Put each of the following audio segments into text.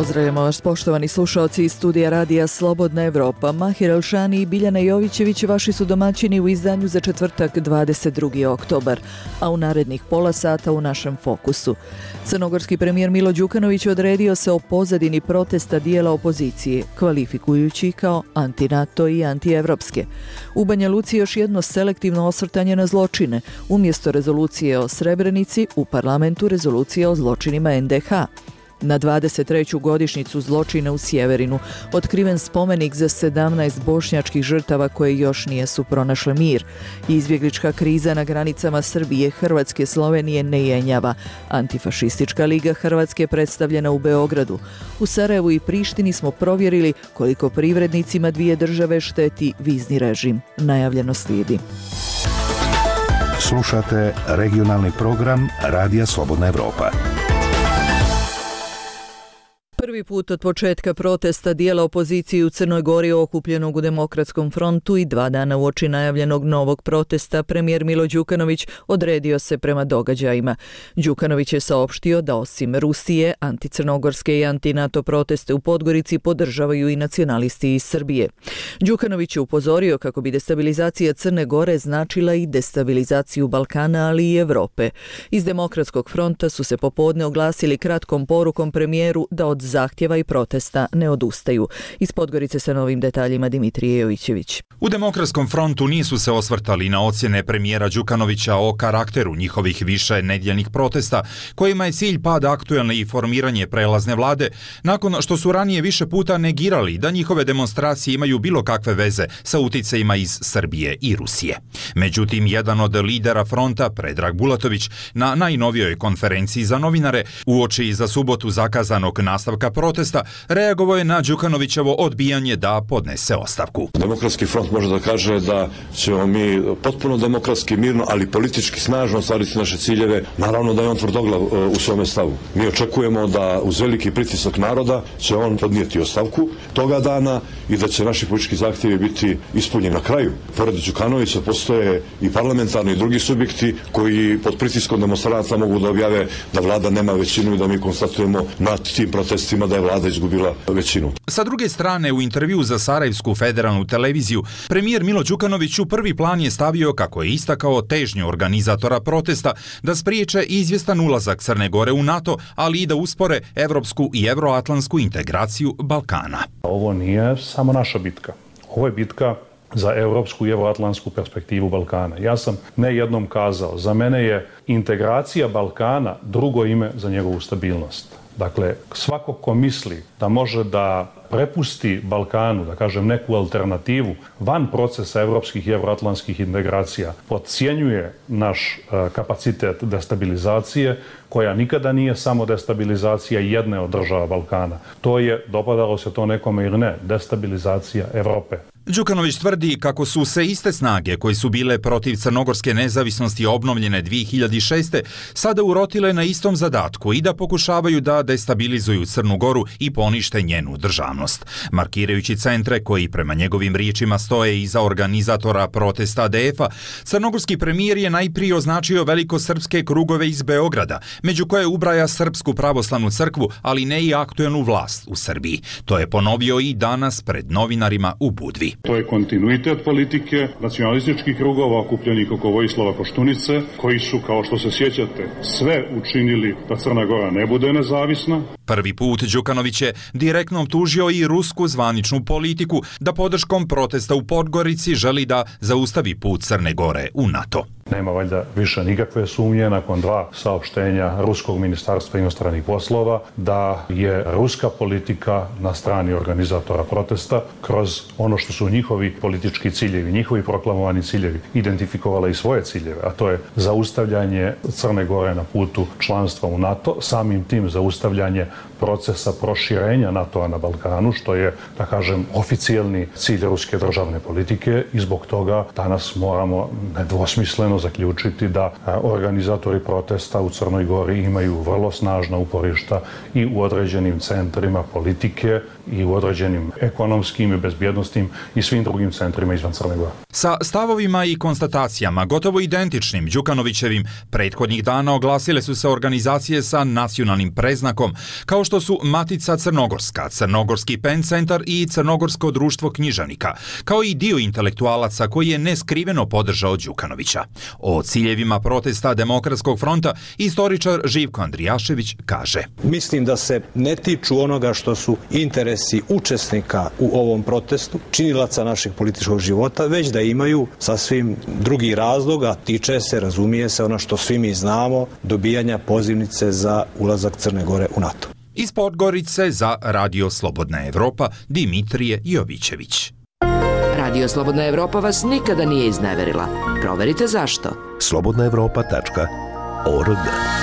Pozdravljamo vas poštovani slušaoci iz studija Radija Slobodna Evropa. Mahir Elšani i Biljana Jovićević vaši su domaćini u izdanju za četvrtak 22. oktobar, a u narednih pola sata u našem fokusu. Crnogorski premijer Milo Đukanović odredio se o pozadini protesta dijela opozicije, kvalifikujući kao anti-NATO i anti-evropske. U Banja Luci još jedno selektivno osvrtanje na zločine. Umjesto rezolucije o Srebrenici, u parlamentu rezolucija o zločinima NDH. Na 23. godišnjicu zločina u Sjeverinu otkriven spomenik za 17 bošnjačkih žrtava koje još nisu pronašle mir. Izbjeglička kriza na granicama Srbije, Hrvatske, Slovenije ne jenjava. Antifašistička liga Hrvatske predstavljena u Beogradu. U Sarajevu i Prištini smo provjerili koliko privrednicima dvije države šteti vizni režim. Najavljeno slijedi. Slušate regionalni program Radija Slobodna Evropa. Prvi put od početka protesta dijela opozicije u Crnoj Gori okupljenog u Demokratskom frontu i 2 dana uoči najavljenog novog protesta, premijer Milo Đukanović odredio se prema događajima. Đukanović je saopštio da osim Rusije, anticrnogorske i anti-NATO proteste u Podgorici podržavaju i nacionalisti iz Srbije. Đukanović je upozorio kako bi destabilizacija Crne Gore značila i destabilizaciju Balkana, ali i Evrope. Iz Demokratskog fronta su se popodne oglasili kratkom porukom premijeru da od zahtjeva i protesta ne odustaju. Iz Podgorice sa novim detaljima Dimitrije Jovićević. U Demokratskom frontu nisu se osvrtali na ocjene premijera Đukanovića o karakteru njihovih više nedjeljnih protesta, kojima je cilj pad aktuelne i formiranje prelazne vlade, nakon što su ranije više puta negirali da njihove demonstracije imaju bilo kakve veze sa uticajima iz Srbije i Rusije. Međutim, jedan od lidera fronta, Predrag Bulatović, na najnovijoj konferenciji za novinare, uoči za subotu zakazanog nastavka protesta, reagovao je na Đukanovićevo odbijanje da podnese ostavku. Demokratski front može da kaže da ćemo mi potpuno demokratski, mirno, ali politički snažno ostvariti naše ciljeve. Naravno da je on tvrdoglav u svome stavu. Mi očekujemo da uz veliki pritisak naroda će on podnijeti ostavku toga dana i da će naši politički zahtjevi biti ispunjeni. Na kraju, pored Đukanovića postoje i parlamentarni i drugi subjekti koji pod pritiskom demonstranata mogu da objave da vlada nema većinu i da mi konstatujemo nad tim protestima da je vlada izgubila većinu. Sa druge strane, u intervju za Sarajevsku federalnu televiziju, premijer Milo Đukanović u prvi plan je stavio, kako je istakao, težnju organizatora protesta da spriječe izvjestan ulazak Crne Gore u NATO, ali i da uspore evropsku i evroatlantsku integraciju Balkana. Ovo nije samo naša bitka. Ovo je bitka za evropsku i evroatlantsku perspektivu Balkana. Ja sam ne jednom kazao, za mene je integracija Balkana drugo ime za njegovu stabilnost. Dakle, svako ko misli da može da prepusti Balkanu, da kažem, neku alternativu van procesa evropskih i evroatlantskih integracija, podcjenjuje naš kapacitet destabilizacije, koja nikada nije samo destabilizacija jedne od država Balkana. To je, dopadalo se to nekome ili ne, destabilizacija Evrope. Đukanović tvrdi kako su se iste snage koje su bile protiv crnogorske nezavisnosti obnovljene 2006. sada urotile na istom zadatku i da pokušavaju da destabilizuju Crnu Goru i ponište njenu državnost. Markirajući centre koji prema njegovim riječima stoje iza organizatora protesta ADF-a, crnogorski premijer je najprije označio velikosrpske krugove iz Beograda, među koje ubraja Srpsku pravoslavnu crkvu, ali ne i aktuelnu vlast u Srbiji. To je ponovio i danas pred novinarima u Budvi. To je kontinuitet politike nacionalističkih krugova okupljenih oko Vojislava Koštunice, koji su, kao što se sjećate, sve učinili da Crna Gora ne bude nezavisna. Prvi put Đukanović je direktno optužio i rusku zvaničnu politiku da podrškom protesta u Podgorici želi da zaustavi put Crne Gore u NATO. Nema valjda više nikakve sumnje nakon 2 saopštenja Ruskog ministarstva inostranih poslova da je ruska politika na strani organizatora protesta kroz ono što su njihovi politički ciljevi, njihovi proklamovani ciljevi, identifikovala i svoje ciljeve, a to je zaustavljanje Crne Gore na putu članstva u NATO, samim tim zaustavljanje procesa proširenja NATO-a na Balkanu, što je, da kažem, oficijelni cilj ruske državne politike i zbog toga danas moramo nedvosmisleno zaključiti da organizatori protesta u Crnoj Gori imaju vrlo snažna uporišta i u određenim centrima politike i u određenim ekonomskim i bezbjednostnim i svim drugim centrima izvan Crne Gore. Sa stavovima i konstatacijama gotovo identičnim Đukanovićevim prethodnih dana oglasile su se organizacije sa nacionalnim preznakom, kao što su Matica Crnogorska, Crnogorski PEN centar i Crnogorsko društvo književnika, kao i dio intelektualaca koji je neskriveno podržao Đukanovića. O ciljevima protesta Demokratskog fronta istoričar Živko Andrijašević kaže: Mislim da se ne tiču onoga što su interesi učesnika u ovom protestu, činilaca našeg političkog života, već da imaju sasvim drugi razlog, a tiče se, razumije se, ono što svi mi znamo, dobijanja pozivnice za ulazak Crne Gore u NATO. Iz Podgorice za Radio Slobodna Evropa Dimitrije Jovićević. Radio Slobodna Evropa vas nikada nije izneverila. Proverite zašto. slobodnaevropa.org.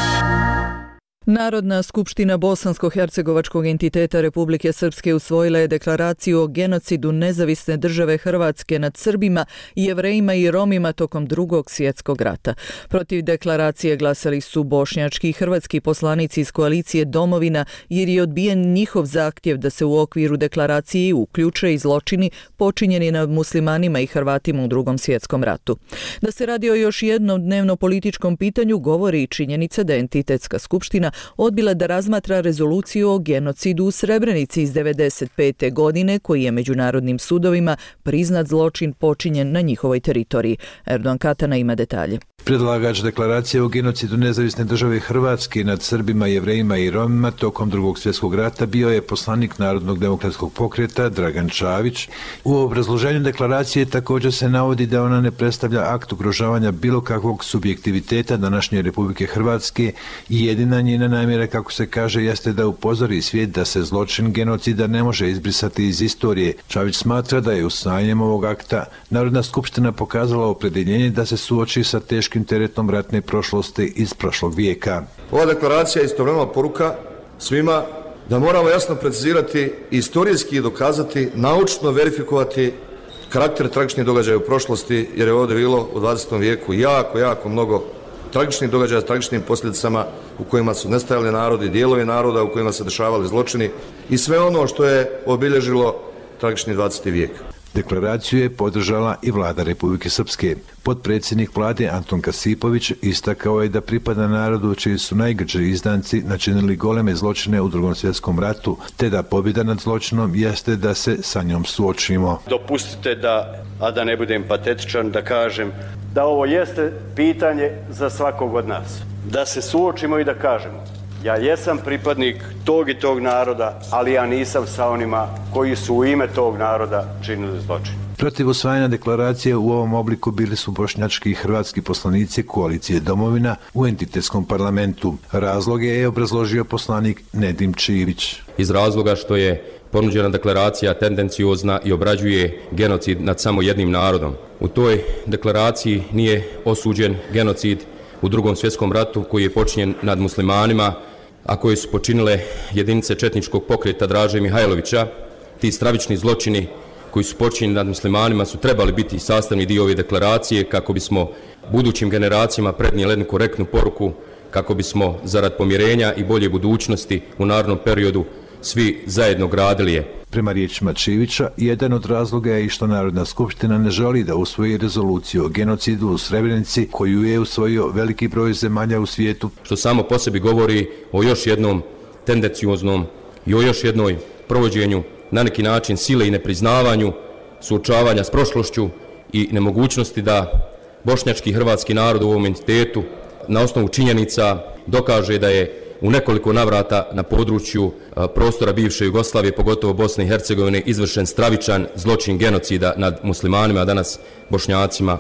Narodna skupština Bosansko-hercegovačkog entiteta Republike Srpske usvojila je deklaraciju o genocidu nezavisne države Hrvatske nad Srbima, Jevrejima i Romima tokom Drugog svjetskog rata. Protiv deklaracije glasali su bošnjački i hrvatski poslanici iz koalicije Domovina, jer je odbijen njihov zahtjev da se u okviru deklaracije uključe i zločini počinjeni nad muslimanima i Hrvatima u Drugom svjetskom ratu. Da se radi o još jednom dnevno političkom pitanju govori i činjenica da entitetska skupština odbila da razmatra rezoluciju o genocidu u Srebrenici iz 1995. godine, koji je međunarodnim sudovima priznat zločin počinjen na njihovoj teritoriji. Erdogan Katana ima detalje. Predlagač deklaracije o genocidu nezavisne države Hrvatske nad Srbima, Jevrejima i Romima tokom Drugog svjetskog rata bio je poslanik Narodnog demokratskog pokreta Dragan Čavić. U obrazloženju deklaracije također se navodi da ona ne predstavlja akt ugrožavanja bilo kakvog subjektiviteta današnje Republike Hrvatske i jedina njena namjera, kako se kaže, jeste da upozori svijet da se zločin genocida ne može izbrisati iz istorije. Čavić smatra da je usvajanjem ovog akta Narodna skupština pokazala opredjeljenje da se suoči sa teškim teretom ratne prošlosti iz prošlog vijeka. Ova deklaracija je istovremeno poruka svima da moramo jasno precizirati, istorijski i dokazati, naučno verifikovati karakter tragičnih događaja u prošlosti, jer je ovdje bilo u 20. vijeku jako mnogo tragičnih događaja s tragičnim posljedicama u kojima su nestajali narodi, dijelovi naroda u kojima se dešavali zločini i sve ono što je obilježilo tragični 20. vijek. Deklaraciju je podržala i vlada Republike Srpske. Potpredsjednik vlade Anton Kasipović istakao je da pripada narodu čiji su najgrđi izdanci načinili goleme zločine u Drugom svjetskom ratu, te da pobjeda nad zločinom jeste da se sa njom suočimo. Dopustite da ne budem patetičan, da kažem da ovo jeste pitanje za svakog od nas. Da se suočimo i da kažemo: ja jesam pripadnik tog i tog naroda, ali ja nisam sa onima koji su u ime tog naroda činili zločin. Protiv usvajanja deklaracije u ovom obliku bili su bošnjački i hrvatski poslanici koalicije Domovina u entitetskom parlamentu. Razloge je obrazložio poslanik Nedim Čivić. Iz razloga što je ponuđena deklaracija tendenciozna i obrađuje genocid nad samo jednim narodom. U toj deklaraciji nije osuđen genocid u Drugom svjetskom ratu koji je počinjen nad muslimanima, a koje su počinile jedinice četničkog pokreta Draže Mihajlovića. Ti stravični zločini koji su počinjeni nad muslimanima su trebali biti sastavni dio ove deklaracije kako bismo budućim generacijama prenijeli jednu korektnu poruku, kako bismo zarad pomirenja i bolje budućnosti u narednom periodu svi zajedno gradili je. Prema riječima Čivića, jedan od razloga je i što Narodna skupština ne želi da usvoji rezoluciju o genocidu u Srebrenici, koju je usvojio veliki broj zemalja u svijetu. Što samo po sebi govori o još jednom tendencioznom i o još jednoj provođenju na neki način sile i nepriznavanju, suočavanja s prošlošću i nemogućnosti da bošnjački i hrvatski narod u ovom entitetu na osnovu činjenica dokaže da je u nekoliko navrata na području prostora bivše Jugoslavije, pogotovo Bosne i Hercegovine, izvršen stravičan zločin genocida nad muslimanima, a danas bošnjacima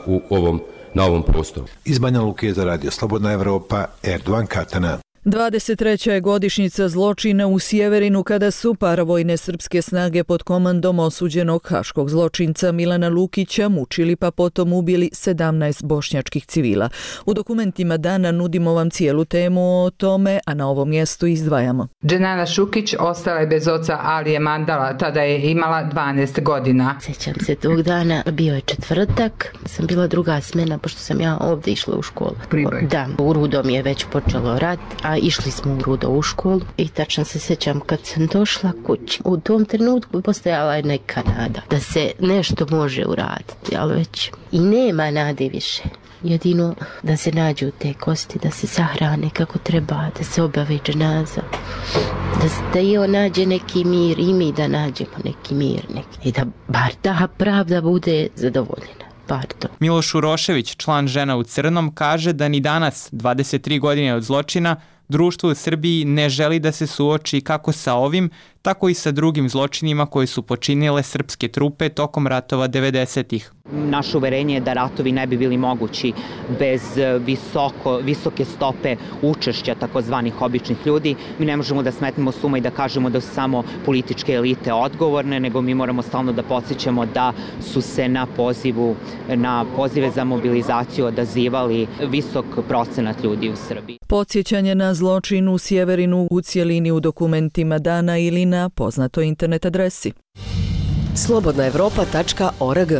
na ovom prostoru. Iz Banja Luke za Radio Slobodna Evropa, Erdogan Katana. 23. je godišnjica zločina u Sjeverinu kada su paravojne srpske snage pod komandom osuđenog haškog zločinca Milana Lukića mučili pa potom ubili 17 bošnjačkih civila. U dokumentima dana nudimo vam cijelu temu o tome, a na ovom mjestu izdvajamo. Dženana Šukić ostala je bez oca Alije Mandala, tada je imala 12 godina. Sjećam se tog dana, bio je četvrtak, sam bila druga smena pošto sam ja ovdje išla u školu. Priboj. Da, u Rudom je već počelo rat, a išli smo u Rudo u školu i tačno se sjećam kad sam došla kući. U tom trenutku postojala je neka nada da se nešto može uraditi, ali već i nema nade više. Jedino da se nađu te kosti, da se sahrane kako treba, da se obave dženaza, da i on nađe neki mir i mi da nađemo neki mir i da bar ta pravda bude zadovoljena. Miloš Urošević, član Žena u crnom, kaže da ni danas, 23 godine od zločina, društvo u Srbiji ne želi da se suoči kako sa ovim, tako i sa drugim zločinima koje su počinile srpske trupe tokom ratova 90-ih. Naše uverenje je da ratovi ne bi bili mogući bez visoke stope učešća takozvanih običnih ljudi. Mi ne možemo da smetnemo s uma i da kažemo da su samo političke elite odgovorne, nego mi moramo stalno da podsjećamo da su se na pozive za mobilizaciju odazivali visok procenat ljudi u Srbiji. Podsjećanje na zločin u Sjeverinu u cjelini u dokumentima dana ili na poznatoj internet adresi. slobodnaevropa.org.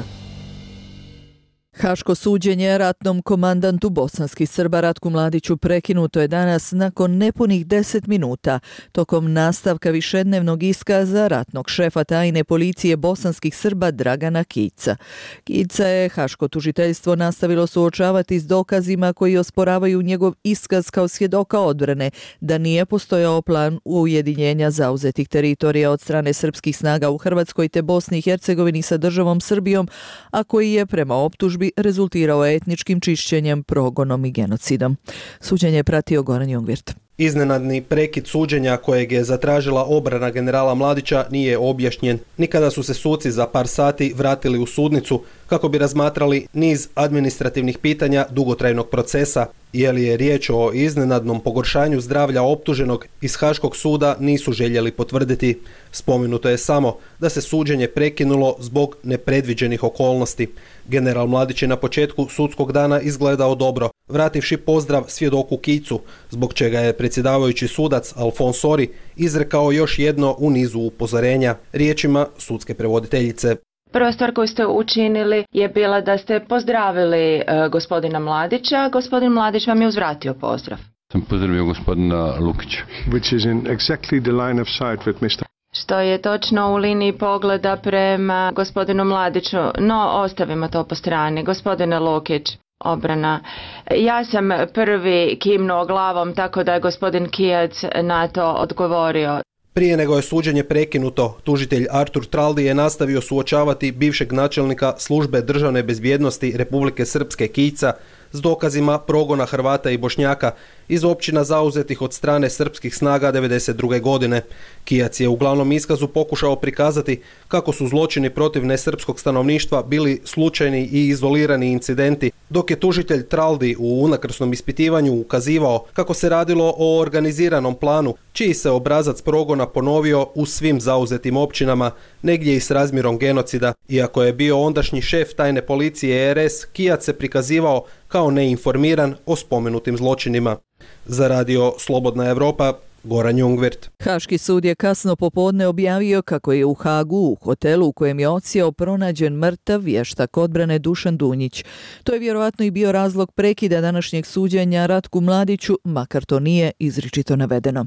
Haško suđenje ratnom komandantu bosanskih Srba Ratku Mladiću prekinuto je danas nakon nepunih 10 minuta tokom nastavka višednevnog iskaza ratnog šefa tajne policije bosanskih Srba Dragana Kica. Kica je haško tužiteljstvo nastavilo suočavati s dokazima koji osporavaju njegov iskaz kao svjedoka odbrane da nije postojao plan ujedinjenja zauzetih teritorija od strane srpskih snaga u Hrvatskoj te Bosni i Hercegovini sa državom Srbijom, a koji je prema optužbi rezultirao etničkim čišćenjem, progonom i genocidom. Suđenje je pratio Goran Jungwirth. Iznenadni prekid suđenja kojeg je zatražila obrana generala Mladića nije objašnjen. Nikada su se suci za par sati vratili u sudnicu kako bi razmatrali niz administrativnih pitanja dugotrajnog procesa. Je li je riječ o iznenadnom pogoršanju zdravlja optuženog iz Haškog suda nisu željeli potvrditi. Spomenuto je samo da se suđenje prekinulo zbog nepredviđenih okolnosti. General Mladić je na početku sudskog dana izgledao dobro, vrativši pozdrav svjedoku Kicu, zbog čega je predsjedavajući sudac Alfons Sori izrekao još jedno u nizu upozorenja, riječima sudske prevoditeljice. Prva stvar koju ste učinili je bila da ste pozdravili gospodina Mladića. Gospodin Mladić vam je uzvratio pozdrav. Sam pozdravio gospodina Lukića. Which is in exactly the line of sight with Mr. Što je točno u liniji pogleda prema gospodinu Mladiću, no ostavimo to po strani. Gospodine Lukić, obrana. Ja sam prvi kimnuo glavom, tako da je gospodin Kijac na to odgovorio. Prije nego je suđenje prekinuto, tužitelj Artur Traldi je nastavio suočavati bivšeg načelnika službe državne bezbjednosti Republike Srpske Kica s dokazima progona Hrvata i Bošnjaka iz općina zauzetih od strane srpskih snaga 1992. godine. Kijac je u glavnom iskazu pokušao prikazati kako su zločini protiv nesrpskog stanovništva bili slučajni i izolirani incidenti, dok je tužitelj Traldi u unakrsnom ispitivanju ukazivao kako se radilo o organiziranom planu, čiji se obrazac progona ponovio u svim zauzetim općinama, negdje i s razmjerom genocida. Iako je bio ondašnji šef tajne policije RS, Kijac se prikazivao kao neinformiran o spomenutim zločinima. Za radio Slobodna Evropa, Goran Jungwirth. Haški sud je kasno popodne objavio kako je u Hagu, u hotelu u kojem je odsjeo, pronađen mrtav vještak odbrane Dušan Dunjić. To je vjerovatno i bio razlog prekida današnjeg suđenja Ratku Mladiću, makar to nije izričito navedeno.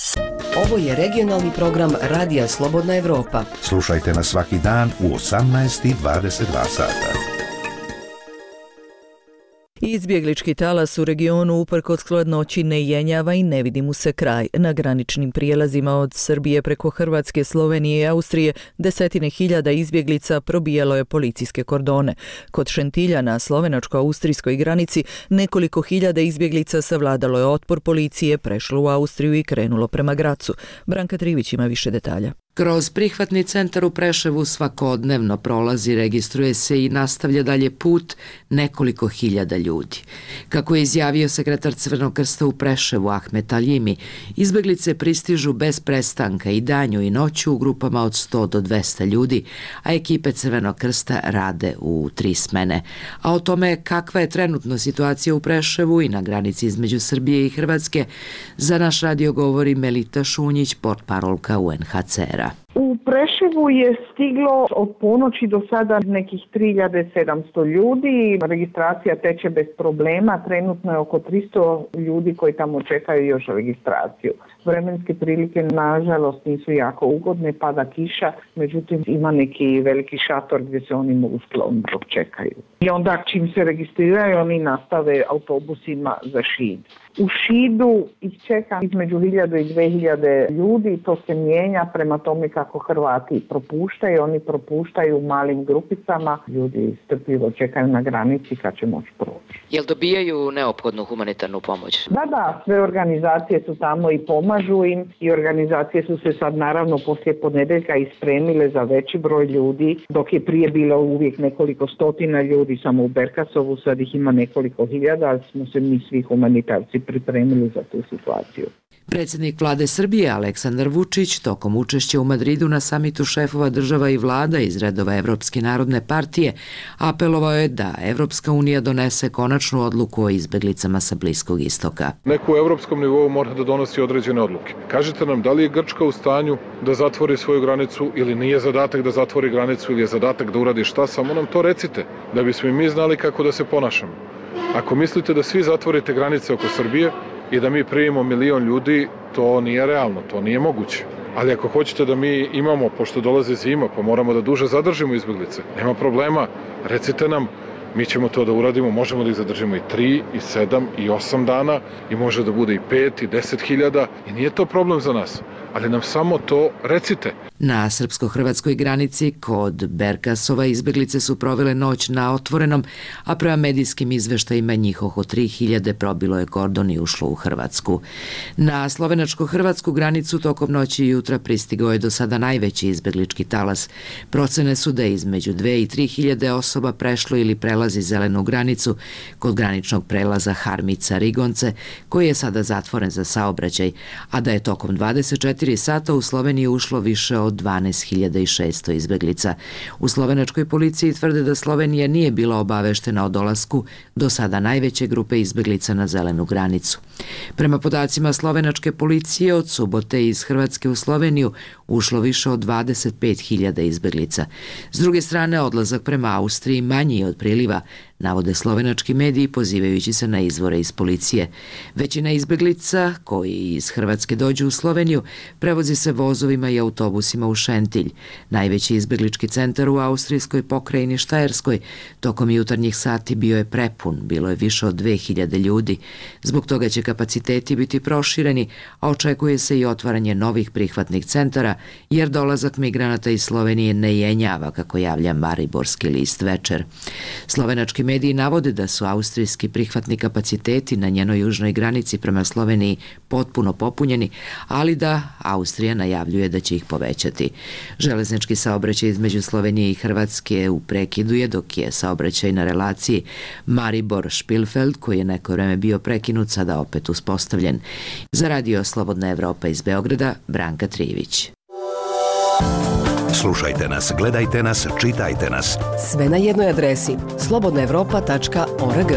Ovo je regionalni program Radija Slobodna Evropa. Slušajte nas svaki dan u 18:22 sata. Izbjeglički talas u regionu uprkos hladnoći ne jenjava i ne vidi mu se kraj. Na graničnim prijelazima od Srbije preko Hrvatske, Slovenije i Austrije desetine hiljada izbjeglica probijalo je policijske kordone. Kod Šentilja na slovenačko-austrijskoj granici nekoliko hiljada izbjeglica savladalo je otpor policije, prešlo u Austriju i krenulo prema Gracu. Branka Trivić ima više detalja. Kroz prihvatni centar u Preševu svakodnevno prolazi, registruje se i nastavlja dalje put nekoliko hiljada ljudi. Kako je izjavio sekretar Crvenog krsta u Preševu Ahmet Aljimi, izbjeglice pristižu bez prestanka i danju i noću u grupama od 100 do 200 ljudi, a ekipe Crvenog krsta rade u 3 smene. A o tome kakva je trenutno situacija u Preševu i na granici između Srbije i Hrvatske, za naš radio govori Melita Šunjić, portparolka UNHCR-a. U Preševu Preševu je stiglo od ponoći do sada nekih 3700 ljudi. Registracija teče bez problema. Trenutno je oko 300 ljudi koji tamo čekaju još registraciju. Vremenske prilike nažalost nisu jako ugodne, pada kiša, međutim ima neki veliki šator gdje se oni mogu skloniti dok čekaju. I onda čim se registriraju oni nastave autobusima za Šid. U Šidu ih čeka između 1000 i 2000 ljudi, to se mijenja prema tome kako Hrvati propuštaju, oni propuštaju u malim grupicama, ljudi strpljivo čekaju na granici kad će moći proći. Jel dobijaju neophodnu humanitarnu pomoć? Da, sve organizacije su tamo i pomažu im i organizacije su se sad naravno poslije ponedjeljka ispremile za veći broj ljudi, dok je prije bilo uvijek nekoliko stotina ljudi samo u Berkasovu, sad ih ima nekoliko hiljada, ali smo se mi svi humanitarci pripremili za tu situaciju. Predsjednik vlade Srbije Aleksandar Vučić tokom učešća u Madridu na samitu šefova država i vlada iz redova Evropske narodne partije apelovao je da Evropska unija donese konačnu odluku o izbeglicama sa Bliskog istoka. Neko u evropskom nivou mora da donosi određene odluke. Kažite nam, da li je Grčka u stanju da zatvori svoju granicu ili nije zadatak da zatvori granicu ili je zadatak da uradi šta, samo nam to recite, da bismo i mi znali kako da se ponašamo. Ako mislite da svi zatvorite granice oko Srbije i da mi primimo 1 milion ljudi, to nije realno, to nije moguće. Ali ako hoćete da mi imamo, pošto dolaze zima, pa moramo da duže zadržimo izbeglice, nema problema, recite nam, mi ćemo to da uradimo, možemo da ih zadržimo i 3, i 7, i 8 dana, i može da bude i 5, i 10.000, i nije to problem za nas, ali nam samo to recite. Na srpsko-hrvatskoj granici kod Berkasova izbeglice su provele noć na otvorenom, a prema medijskim izveštajima njih oko 3000 probilo je kordon i ušlo u Hrvatsku. Na slovenačko-hrvatsku granicu tokom noći i jutra pristigao je do sada najveći izbeglički talas. Procene su da je između 2 i 3000 osoba prešlo ili prelazi zelenu granicu kod graničnog prelaza Harmica-Rigonce, koji je sada zatvoren za saobraćaj, a da je tokom 24 sata u Sloveniju ušlo više od 12.600 izbeglica. U slovenačkoj policiji tvrde da Slovenija nije bila obaveštena o dolasku do sada najveće grupe izbeglica na zelenu granicu. Prema podacima slovenačke policije, od subote iz Hrvatske u Sloveniju ušlo više od 25.000 izbeglica. S druge strane, odlazak prema Austriji manji je od priliva, navode slovenački mediji pozivajući se na izvore iz policije. Većina izbeglica koji iz Hrvatske dođu u Sloveniju prevozi se vozovima i autobusima u Šentilj. Najveći izbeglički centar u austrijskoj pokrajini Štajerskoj tokom jutarnjih sati bio je prepun, bilo je više od 2000 ljudi. Zbog toga će kapaciteti biti prošireni, a očekuje se i otvaranje novih prihvatnih centara, jer dolazak migranata iz Slovenije ne jenjava, kako javlja Mariborski list Večer. Slovenački mediji navode da su austrijski prihvatni kapaciteti na njenoj južnoj granici prema Sloveniji potpuno popunjeni, ali da Austrija najavljuje da će ih povećati. Železnički saobraćaj između Slovenije i Hrvatske u prekidu je, dok je saobraćaj na relaciji Maribor-Špilfeld, koji je neko vreme bio prekinut, sada opet uspostavljen. Za Radio Slobodna Evropa iz Beograda, Branka Trivić. Slušajte nas, gledajte nas, čitajte nas. Sve na jednoj adresi slobodnaevropa.org.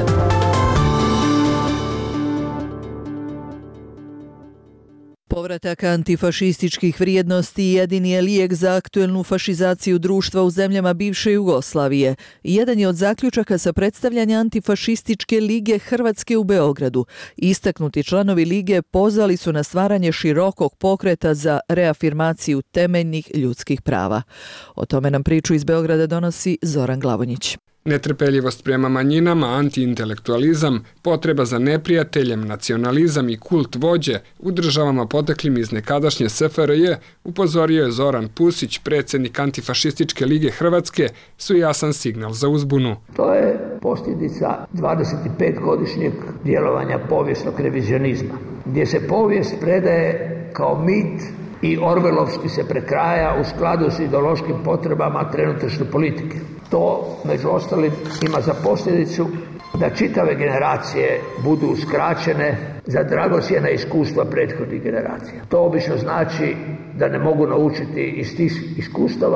Povratak antifašističkih vrijednosti jedini je lijek za aktuelnu fašizaciju društva u zemljama bivše Jugoslavije. Jedan je od zaključaka sa predstavljanja antifašističke lige Hrvatske u Beogradu. Istaknuti članovi lige pozvali su na stvaranje širokog pokreta za reafirmaciju temeljnih ljudskih prava. O tome nam priču iz Beograda donosi Zoran Glavonjić. Netrpeljivost prema manjinama, antiintelektualizam, potreba za neprijateljem, nacionalizam i kult vođe u državama poteklim iz nekadašnje SFRJ, upozorio je Zoran Pusić, predsjednik Antifašističke lige Hrvatske, su jasan signal za uzbunu. To je posljedica 25-godišnjeg djelovanja povijesnog revizionizma, gdje se povijest predaje kao mit i orvelovski se prekraja u skladu s ideološkim potrebama trenutačne politike. To, među ostalim, ima za posljedicu da čitave generacije budu uskraćene za dragocjena iskustva prethodnih generacija. To obično znači da ne mogu naučiti iz tih iskustava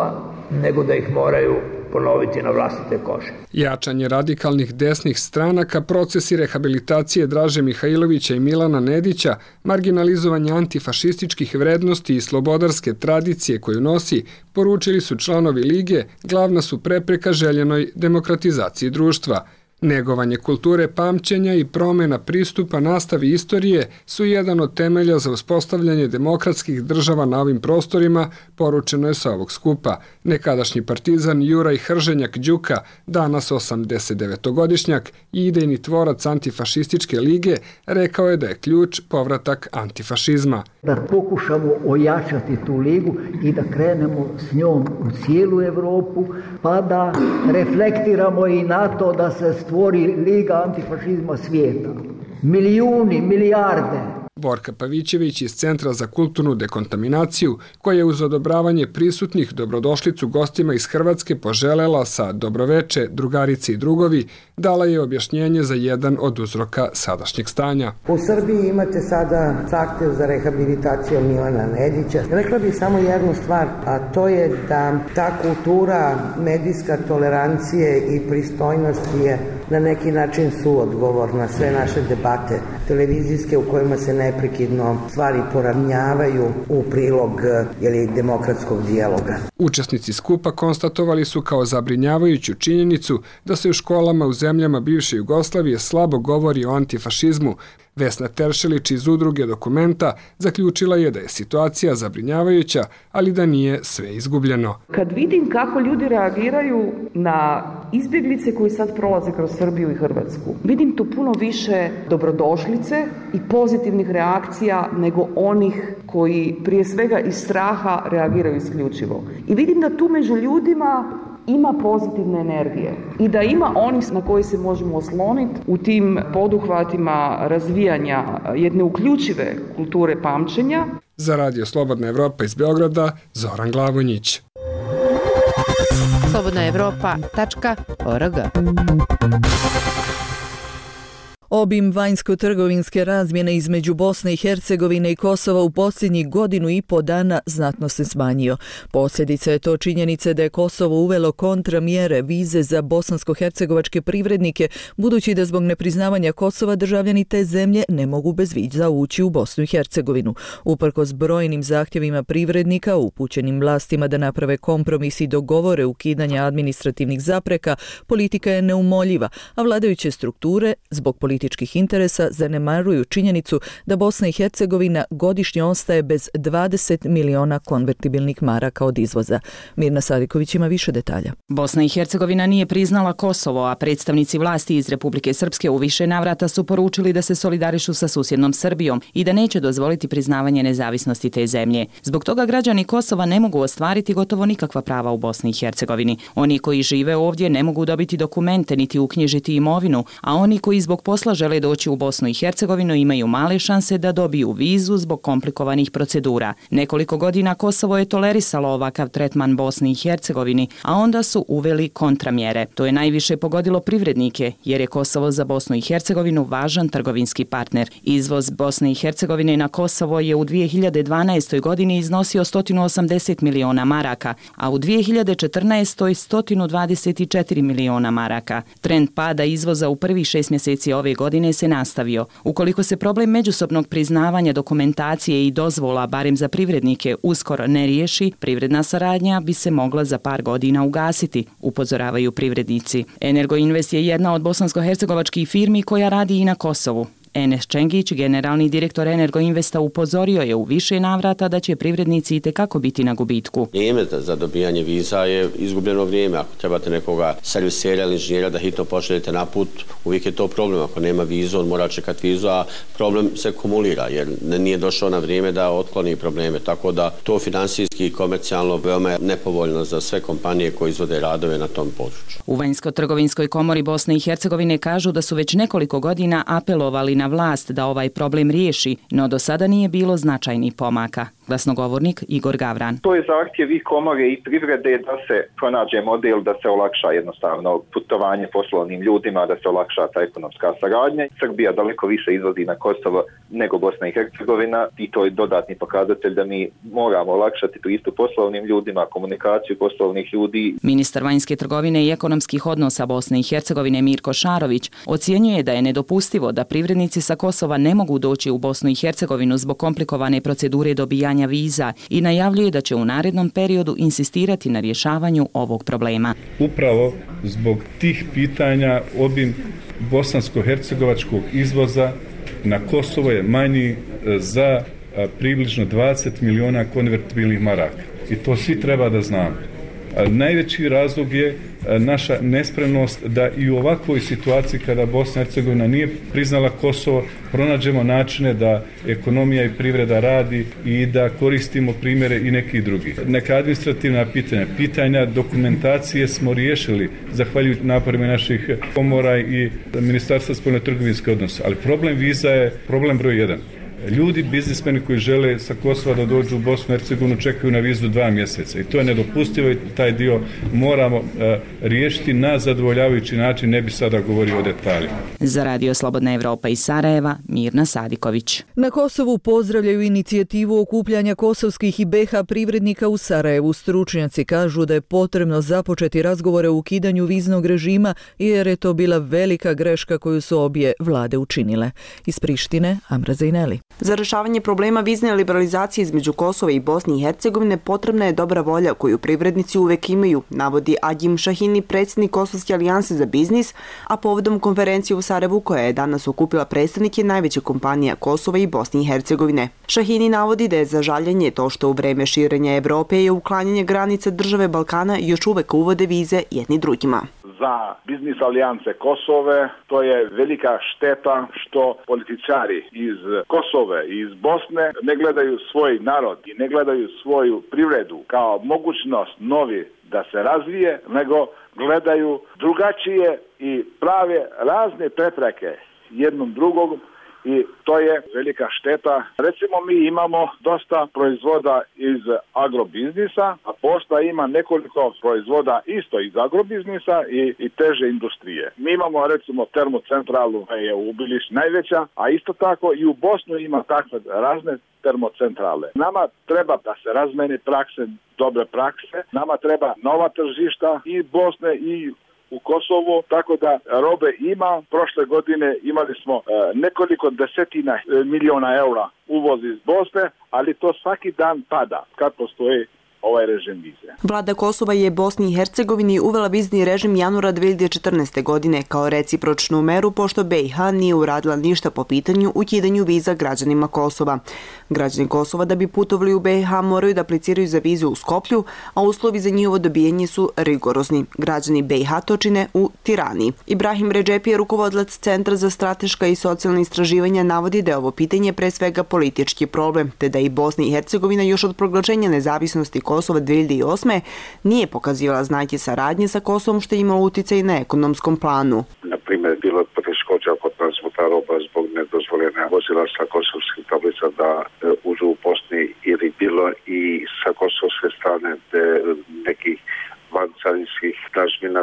nego da ih moraju ponoviti na vlastite kože. Jačanje radikalnih desnih stranaka, procesi rehabilitacije Draže Mihajlovića i Milana Nedića, marginalizovanje antifašističkih vrednosti i slobodarske tradicije koju nosi, poručili su članovi Lige, glavna su prepreka željenoj demokratizaciji društva. Negovanje kulture pamćenja i promjena pristupa nastavi istorije su jedan od temelja za uspostavljanje demokratskih država na ovim prostorima, poručeno je sa ovog skupa. Nekadašnji partizan Juraj Hrženjak Đuka, danas 89-godišnjak i idejni tvorac antifašističke lige, rekao je da je ključ povratak antifašizma. Da pokušamo ojačati tu ligu i da krenemo s njom u cijelu Evropu, pa da reflektiramo i na to da se stvori Liga antifašizma svijeta. Milijuni, milijarde. Borka Pavićević iz Centra za kulturnu dekontaminaciju, koja je uz odobravanje prisutnih dobrodošlicu gostima iz Hrvatske poželela sa dobroveče, drugarice i drugovi, dala je objašnjenje za jedan od uzroka sadašnjeg stanja. U Srbiji imate sada zahtev za rehabilitaciju Milana Nedića. Rekla bih samo jednu stvar, a to je da ta kultura medijska tolerancije i pristojnosti je na neki način suodgovor na sve naše debate televizijske u kojima se neprekidno stvari poravnjavaju u prilog demokratskog dijaloga. Učesnici skupa konstatovali su kao zabrinjavajuću činjenicu da se u školama u zemljama bivše Jugoslavije slabo govori o antifašizmu. Vesna Teršelić iz udruge Dokumenta zaključila je da je situacija zabrinjavajuća, ali da nije sve izgubljeno. Kad vidim kako ljudi reagiraju na izbjeglice koji sad prolaze kroz Srbiju i Hrvatsku, vidim tu puno više dobrodošlice i pozitivnih reakcija nego onih koji prije svega iz straha reagiraju isključivo. I vidim da tu među ljudima ima pozitivne energije i da ima onih na koji se možemo osloniti u tim poduhvatima razvijanja jedne uključive kulture pamćenja. Za Radio Slobodna Evropa iz Beograda, Zoran Glavonjić. slobodnaevropa.org. Obim vanjsko-trgovinske razmjene između Bosne i Hercegovine i Kosova u posljednjih godinu i po dana znatno se smanjio. Posljedica je to činjenice da je Kosovo uvelo kontramjere vize za bosansko-hercegovačke privrednike, budući da zbog nepriznavanja Kosova državljani te zemlje ne mogu bez viza ući u Bosnu i Hercegovinu. Uprkos brojnim zahtjevima privrednika upućenim vlastima da naprave kompromis i dogovore ukidanja administrativnih zapreka, politika je neumoljiva, a vladajuće strukture zbog političkih interesa zanemaruju činjenicu da Bosna i Hercegovina godišnje ostaje bez 20 miliona konvertibilnih maraka od izvoza. Mirna Sadiković ima više detalja. Bosna i Hercegovina nije priznala Kosovo, a predstavnici vlasti iz Republike Srpske u više navrata su poručili da se solidarišu sa susjednom Srbijom i da neće dozvoliti priznavanje nezavisnosti te zemlje. Zbog toga građani Kosova ne mogu ostvariti gotovo nikakva prava u Bosni i Hercegovini. Oni koji žive ovdje ne mogu dobiti dokumente niti uknjižiti imovinu, a oni koji zbog posla žele doći u Bosnu i Hercegovinu imaju male šanse da dobiju vizu zbog komplikovanih procedura. Nekoliko godina Kosovo je tolerisalo ovakav tretman Bosni i Hercegovini, a onda su uveli kontramjere. To je najviše pogodilo privrednike, jer je Kosovo za Bosnu i Hercegovinu važan trgovinski partner. Izvoz Bosne i Hercegovine na Kosovo je u 2012. godini iznosio 180 miliona maraka, a u 2014. 124 miliona maraka. Trend pada izvoza u prvih 6 mjeseci ove godine se nastavio. Ukoliko se problem međusobnog priznavanja dokumentacije i dozvola, barem za privrednike, uskoro ne riješi, privredna saradnja bi se mogla za par godina ugasiti, upozoravaju privrednici. Energoinvest je jedna od bosansko-hercegovačkih firmi koja radi i na Kosovu. Enes Čengić, generalni direktor Energoinvesta, upozorio je u više navrata da će privrednici itekako biti na gubitku. Vrijeme za dobijanje viza je izgubljeno vrijeme. Ako trebate nekoga servisera ili inženjera da hitno pošaljete na put, uvijek je to problem. Ako nema vizu, on mora čekati vizu, a problem se kumulira jer nije došao na vrijeme da otkloni probleme. Tako da to finansijski i komercijalno veoma je nepovoljno za sve kompanije koje izvode radove na tom području. U Vanjsko-trgovinskoj komori Bosne i Hercegovine kažu da su već nekoliko godina apelovali na vlast da ovaj problem riješi, no do sada nije bilo značajnih pomaka. Glasnogovornik Igor Gavran. To je zahtjev i komore i privrede da se pronađe model da se olakša jednostavno putovanje poslovnim ljudima, da se olakša ta ekonomska saradnja. Srbija daleko više izvozi na Kosovo nego Bosna i Hercegovina i to je dodatni pokazatelj da mi moramo olakšati pristup poslovnim ljudima, komunikaciju poslovnih ljudi. Ministar vanjske trgovine i ekonomskih odnosa Bosne i Hercegovine Mirko Šarović ocjenjuje da je nedopustivo da privrednici sa Kosova ne mogu doći u Bosnu i Hercegovinu zbog komplikovane procedure dobijanja viza i najavljuje da će u narednom periodu insistirati na rješavanju ovog problema. Upravo zbog tih pitanja obim bosansko-hercegovačkog izvoza na Kosovo je manji za približno 20 miliona konvertibilnih maraka. I to svi treba da znamo. Najveći razlog je naša nespremnost da i u ovakvoj situaciji kada Bosna i Hercegovina nije priznala Kosovo, pronađemo načine da ekonomija i privreda radi i da koristimo primjere i nekih drugih. Neka administrativna pitanja dokumentacije smo riješili zahvaljujući naporima naših komora i Ministarstva spoljnotrgovinskih odnosa, ali problem viza je problem broj 1. Ljudi, biznismeni koji žele sa Kosova da dođu u Bosnu i Hercegovinu čekaju na vizu 2 mjeseca i to je nedopustivo i taj dio moramo riješiti na zadovoljavajući način, ne bi sada govorio o detaljima. Za Radio Slobodna Evropa iz Sarajeva, Mirna Sadiković. Na Kosovu pozdravljaju inicijativu okupljanja kosovskih i BiH privrednika u Sarajevu. Stručnjaci kažu da je potrebno započeti razgovore o ukidanju viznog režima jer je to bila velika greška koju su obje vlade učinile. Iz Prištine, Amra Zejneli. Za rješavanje problema vizne liberalizacije između Kosova i Bosne i Hercegovine potrebna je dobra volja koju privrednici uvek imaju, navodi Agim Šahini, predsjednik Kosovske alijanse za biznis, a povodom konferencije u Sarajevu koja je danas okupila predstavnike najveće kompanija Kosova i Bosne i Hercegovine. Šahini navodi da je za žaljenje to što u vreme širenja Evrope i uklanjanje granica države Balkana još uvek uvode vize jedni drugima. Za biznis alijance Kosove to je velika šteta što političari iz Kosove i iz Bosne ne gledaju svoj narod i ne gledaju svoju privredu kao mogućnost novi da se razvije, nego gledaju drugačije i prave razne prepreke jednom drugom. I to je velika šteta. Recimo mi imamo dosta proizvoda iz agrobiznisa, a pošta ima nekoliko proizvoda isto iz agrobiznisa i teže industrije. Mi imamo recimo termocentralu je u Biliš najveća, a isto tako i u Bosnu ima takve razne termocentrale. Nama treba da se razmeni prakse, dobre prakse. Nama treba nova tržišta i Bosne i u Kosovu, tako da robe ima. Prošle godine imali smo nekoliko desetina miliona eura uvoz iz Bosne, ali to svaki dan pada kad postoji ovaj režim vize. Vlada Kosova je Bosni i Hercegovini uvela vizni režim januara 2014. godine kao recipročnu meru pošto BiH nije uradila ništa po pitanju ukidanju viza građanima Kosova. Građani Kosova da bi putovali u BiH moraju da apliciraju za vizu u Skoplju, a uslovi za njihovo dobijanje su rigorozni. Građani BiH to čine u Tirani. Ibrahim Redžepi, rukovodilac Centra za strateška i socijalna istraživanja, navodi da je ovo pitanje pre svega politički problem, te da i Bosna i Hercegovina još od proglašenja nezavisnosti Kosova 2008. nije pokazivala znake saradnje sa Kosovom što je imalo uticaj na ekonomskom planu. Na primjer, bilo je poteškoća kod transporta roba zbog nedozvoljene vozila sa kosovskih tablica da uđu u Bosni ili bilo i sa kosovske strane nekih vancarinskih dažbina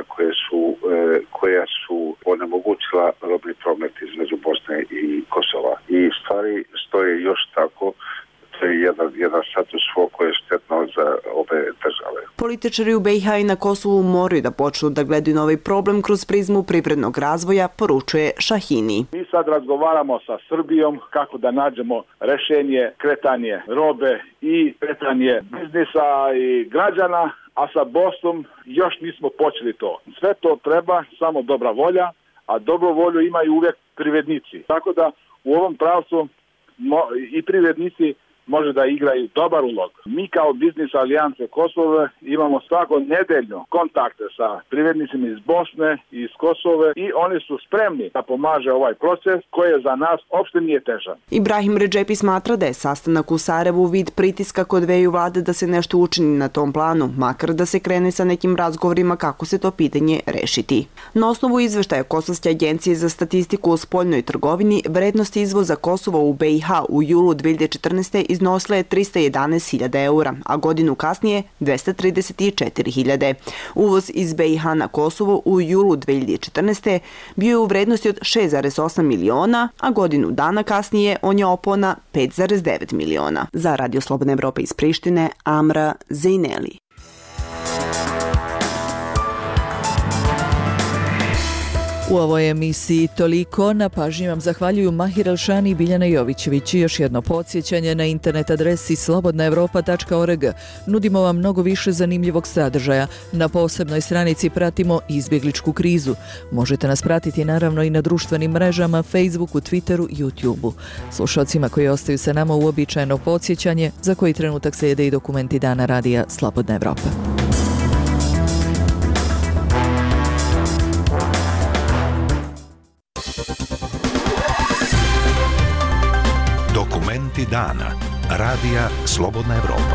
koja su onemogućila robni promet između Bosne i Kosova. I stvari stoje još tako. To je jedan status quo koji je štetno za obe države. Političari u BiH i na Kosovu moraju da počnu da gledaju na ovaj problem kroz prizmu privrednog razvoja, poručuje Šahini. Mi sad razgovaramo sa Srbijom kako da nađemo rešenje, kretanje robe i kretanje biznisa i građana, a sa Bosnom još nismo počeli to. Sve to treba, samo dobra volja, a dobru volju imaju uvijek privrednici. Tako da u ovom pravcu i privrednici može da igraju dobar ulog. Mi kao biznis alijance Kosova imamo svako nedeljno kontakte sa privrednicima iz Bosne i iz Kosove i oni su spremni da pomaže ovaj proces koji je za nas uopšte nije težan. Ibrahim Redžepi smatra da je sastanak u Sarajevu vid pritiska kod dveju vlade da se nešto učini na tom planu, makar da se krene sa nekim razgovorima kako se to pitanje rešiti. Na osnovu izveštaja Kosovske agencije za statistiku o spoljnoj trgovini, vrednost izvoza Kosova u BiH u julu 2014. iznosila iznosile 311.000 eura, a godinu kasnije 234.000. Uvoz iz BiH na Kosovo u julu 2014. bio je u vrednosti od 6,8 miliona, a godinu dana kasnije on je opao na 5,9 miliona. Za Radio Slobodna Evropa iz Prištine, Amra Zejneli. U ovoj emisiji toliko. Na pažnji vam zahvaljuju Mahir Elšani i Biljana Jovićević. Još jedno podsjećanje na internet adresi slobodnaevropa.org. Nudimo vam mnogo više zanimljivog sadržaja. Na posebnoj stranici pratimo izbjegličku krizu. Možete nas pratiti naravno i na društvenim mrežama, Facebooku, Twitteru, YouTubeu. Slušalcima koji ostaju sa nama uobičajeno podsjećanje, za koji trenutak slijede i dokumenti dana radija Slobodna Evropa. Dokumenti dana. Radija Slobodna Evropa.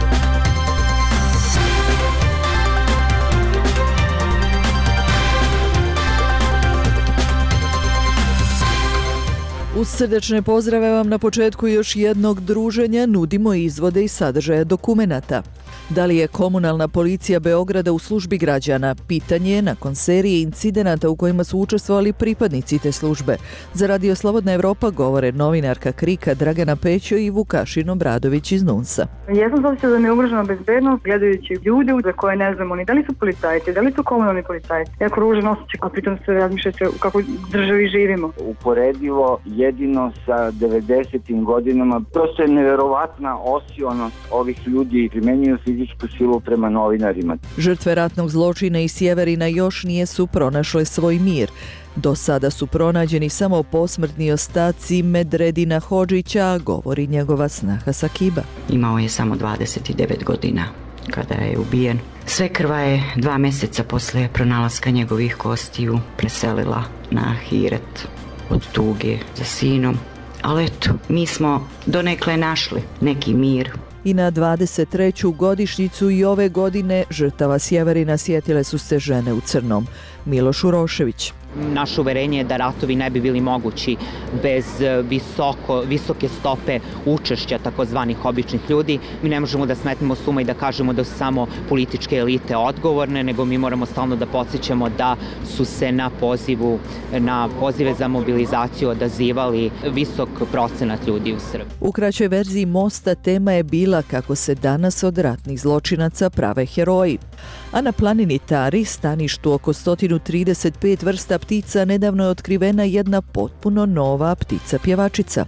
Uz srdečne pozdrave vam na početku još jednog druženja nudimo izvode i sadržaje dokumenata. Da li je komunalna policija Beograda u službi građana? Pitanje je nakon serije incidenata u kojima su učestvovali pripadnici te službe. Za Radio Slobodna Evropa govore novinarka KRIK-a Dragana Pećo i Vukašin Obradović iz NUNS-a. Jesam zavisla da mi je ugrožena bezbednost gledajući ljude za koje ne znamo ni da li su policajci, da li su komunalni policajci. Jako ružan osjećaj, a pritom se razmišljate u kakvoj državi živimo. Uporedivo jedino sa 90. godinama. Prosto je neverovatna osionost ovih ljudi, primenjuju fizičku silu prema novinarima. Žrtve ratnog zločina iz Sjeverina još nijesu pronašle svoj mir. Do sada su pronađeni samo posmrtni ostaci Medredina Hodžića, govori njegova snaha Sakiba. Imao je samo 29 godina kada je ubijen. Sve krva je 2 mjeseca posle pronalaska njegovih kostiju preselila na Ahiret od tuge za sinom. Ali eto, mi smo donekle našli neki mir. I na 23. godišnjicu i ove godine žrtava Sjeverina sjetile su se žene u crnom. Miloš Urošević. Naše uverenje je da ratovi ne bi bili mogući bez visoke stope učešća takozvanih običnih ljudi. Mi ne možemo da smetnemo s uma i da kažemo da su samo političke elite odgovorne, nego mi moramo stalno da podsjećamo da su se na pozive za mobilizaciju odazivali visok procenat ljudi u Srbiji. U kraćoj verziji Mosta tema je bila kako se danas od ratnih zločinaca prave heroji. A na planini Tari, staništu oko 135 vrsta ptica, nedavno je otkrivena jedna potpuno nova ptica pjevačica.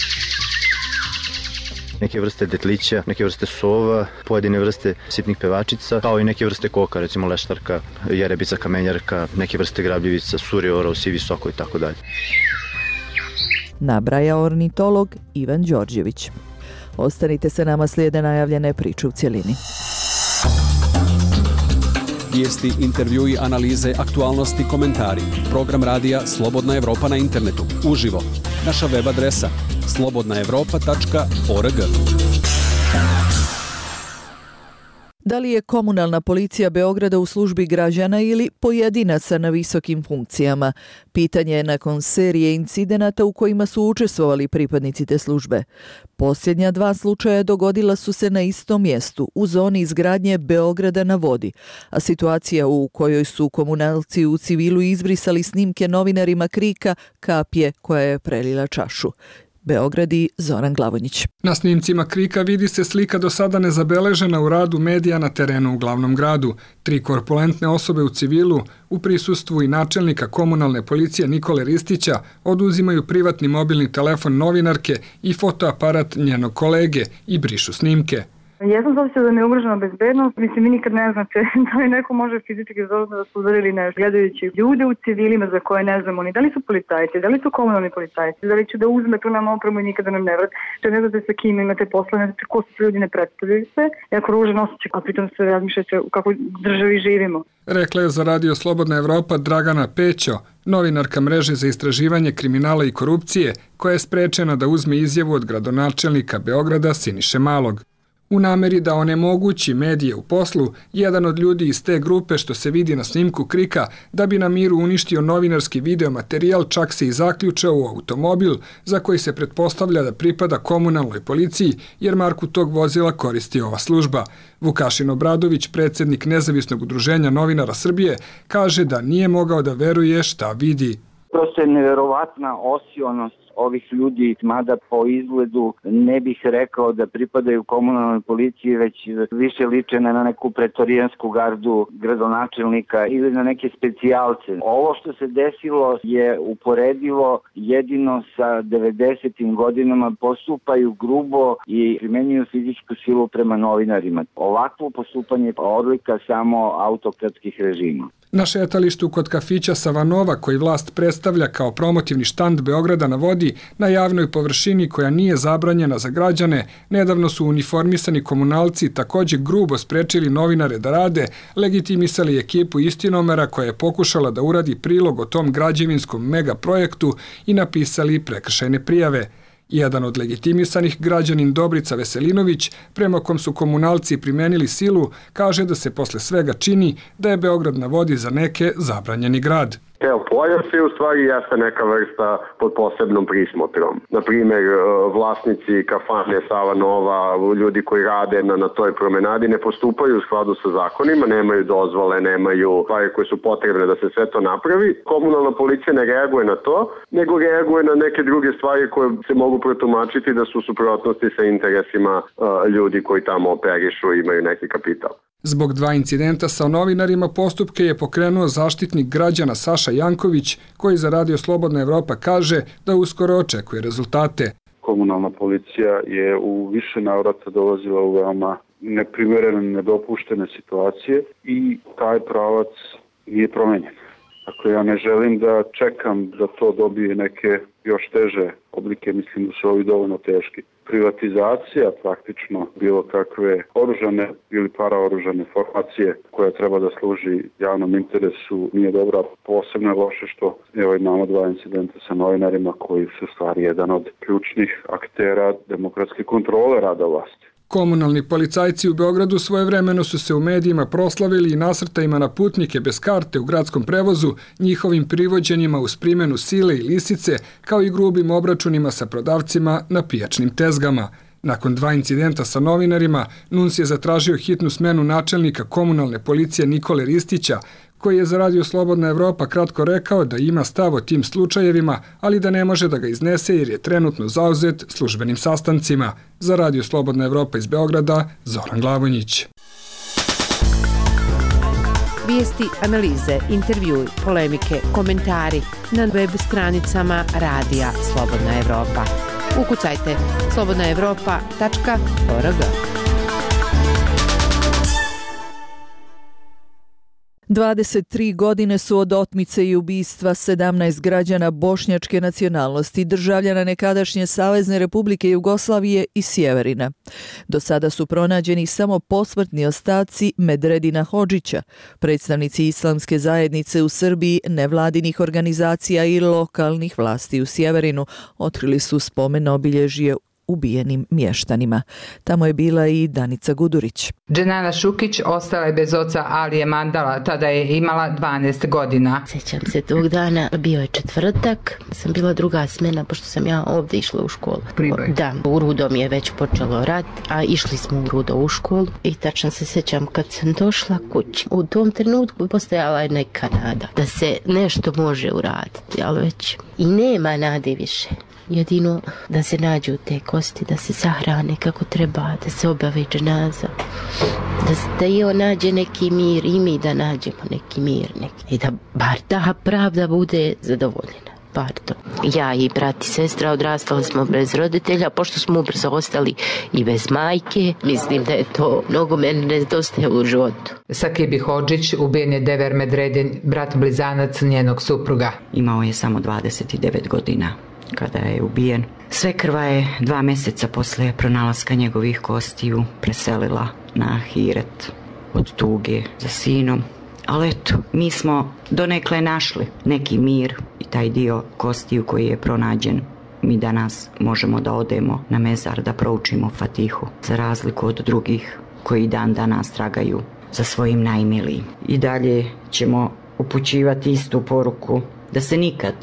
Neke vrste detlića, neke vrste sova, pojedine vrste sitnih pevačica, kao i neke vrste koka, recimo leštarka, jerebica, kamenjarka, neke vrste grabljivica, suri, orao, sivi soko i tako dalje. Nabraja ornitolog Ivan Đorđević. Ostanite sa nama, slijede najavljene priče u cjelini. Vijesti, intervjui, analize, aktualnosti, komentari. Program radija Slobodna Evropa na internetu. Uživo. Naša web adresa slobodnaevropa.org. Da li je komunalna policija Beograda u službi građana ili pojedinaca na visokim funkcijama? Pitanje je nakon serije incidenata u kojima su učestvovali pripadnici te službe. Posljednja 2 slučaja dogodila su se na istom mjestu, u zoni izgradnje Beograda na vodi, a situacija u kojoj su komunalci u civilu izbrisali snimke novinarima KRIK-a kap je koja je prelila čašu. Beograd i Zoran Glavonjić. Na snimcima KRIK-a vidi se slika do sada nezabeležena u radu medija na terenu u glavnom gradu. 3 korpulentne osobe u civilu u prisustvu i načelnika komunalne policije Nikole Ristića oduzimaju privatni mobilni telefon novinarke i fotoaparat njenog kolege i brišu snimke. Jesam zavisla da mi je ugrožena bezbednost. Mislim, vi nikad ne znate da li neko može fizički da su udarili ili ne, gledajući ljude u civilima za koje ne znamo ni da li su policajci, da li su komunalni policajci, da li će da uzme tu nam opremu i nikada nam ne vrati. Što ne znate sa kim imate posla, ne znate ko su ljudi, ne predstavljaju se. Jako ružan osjećaj, a pritom se razmišljate u kakvoj državi živimo. Rekla je za Radio Slobodna Evropa Dragana Pećo, novinarka mreže za istraživanje kriminala i korupcije, koja je sprečena da uzme izjavu od gradonačelnika Beograda Siniše Malog. U nameri da onemogući medije u poslu, jedan od ljudi iz te grupe, što se vidi na snimku KRIK-a, da bi na miru uništio novinarski videomaterijal, čak se i zaključao u automobil za koji se pretpostavlja da pripada komunalnoj policiji, jer marku tog vozila koristi ova služba. Vukašin Obradović, predsjednik Nezavisnog udruženja novinara Srbije, kaže da nije mogao da veruje šta vidi. Prosto je neverovatna osionost ovih ljudi, mada po izgledu ne bih rekao da pripadaju komunalnoj policiji, već više liče na neku pretorijansku gardu gradonačelnika ili na neke specijalce. Ovo što se desilo je uporedivo jedino sa 90. godinama, postupaju grubo i primenjuju fizičku silu prema novinarima. Ovakvo postupanje je odlika samo autokratskih režima. Na šetalištu kod kafića Savanova, koji vlast predstavlja kao promotivni štand Beograda na vodi, na javnoj površini koja nije zabranjena za građane, nedavno su uniformisani komunalci također grubo sprečili novinare da rade, legitimisali ekipu Istinomera koja je pokušala da uradi prilog o tom građevinskom megaprojektu i napisali prekršajne prijave. Jedan od legitimisanih, građanin Dobrica Veselinović, prema kom su komunalci primenili silu, kaže da se posle svega čini da je Beograd na vodi za neke zabranjeni grad. Evo, pojav je u stvari jeste neka vrsta pod posebnom prismotrom. Naprimjer, vlasnici kafane Sava Nova, ljudi koji rade na toj promenadi ne postupaju u skladu sa zakonima, nemaju dozvole, nemaju stvari koje su potrebne da se sve to napravi. Komunalna policija ne reaguje na to, nego reaguje na neke druge stvari koje se mogu protumačiti da su u suprotnosti sa interesima ljudi koji tamo operišu i imaju neki kapital. Zbog dva incidenta sa novinarima postupke je pokrenuo zaštitnik građana Saša Janković, koji za Radio Slobodna Evropa kaže da uskoro očekuje rezultate. Komunalna policija je u više navrata dolazila u veoma neprimerene, nedopuštene situacije i taj pravac nije promenjen. Dakle, ja ne želim da čekam da to dobije neke još teže oblike, mislim da su ovi dovoljno teški. Privatizacija praktično bilo kakve oružane ili paraoružane formacije koja treba da služi javnom interesu nije dobra. Posebno je loše što imamo dva incidenta sa novinarima koji su stvari jedan od ključnih aktera demokratske kontrole rada vlasti. Komunalni policajci u Beogradu svojevremeno su se u medijima proslavili i nasrtajima na putnike bez karte u gradskom prevozu, njihovim privođenjima uz primjenu sile i lisice, kao i grubim obračunima sa prodavcima na pijačnim tezgama. Nakon dva incidenta sa novinarima, NUNS je zatražio hitnu smenu načelnika komunalne policije Nikole Ristića, koji je za Radio Slobodna Evropa kratko rekao da ima stav o tim slučajevima, ali da ne može da ga iznese jer je trenutno zauzet službenim sastancima. Za Radio Slobodna Evropa iz Beograda, Zoran Glavonjić. Vijesti, analize, intervjui, polemike, komentari na web stranicama Radija Slobodna Evropa. Ukucajte slobodnaevropa.org. 23 godine su od otmice i ubistva 17 građana bošnjačke nacionalnosti, državljana nekadašnje Savezne Republike Jugoslavije i Sjeverina. Do sada su pronađeni samo posmrtni ostaci Medredina Hodžića, predstavnici islamske zajednice u Srbiji, nevladinih organizacija i lokalnih vlasti u Sjeverinu otkrili su spomen obilježje ubijenim mještanima. Tamo je bila i Danica Gudurić. Dženana Šukić ostala je bez oca Alije Mandala, tada je imala 12 godina. Sjećam se tog dana, bio je četvrtak, sam bila druga smjena, pošto sam ja ovdje išla u školu. Priboj. Da, u Rudo mi je već počelo rat, a išli smo u Rudo u školu i tačno se sjećam kad sam došla kući. U tom trenutku postojala je neka nada da se nešto može uraditi, ali već i nema nade više. Jedino da se nađu te kosti, da se sahrane kako treba, da se obave dženaza, da i on nađe neki mir i mi da nađemo neki mir i da bar ta pravda bude zadovoljena. Pardon. Ja i brat i sestra odrastali smo bez roditelja, pošto smo ubrzo ostali i bez majke. Mislim da je to mnogo meni nedostaje u životu. Sakibi Hodžić ubijen je Dever Medredin, brat blizanac njenog supruga. Imao je samo 29 godina kada je ubijen. Sve krva je 2 mjeseca posle pronalaska njegovih kostiju preselila na Ahiret od tuge za sinom. Ali eto, mi smo donekle našli neki mir i taj dio kostiju koji je pronađen mi danas možemo da odemo na mezar da proučimo Fatihu, za razliku od drugih koji dan danas tragaju za svojim najmilijim. I dalje ćemo upućivati istu poruku da se nikad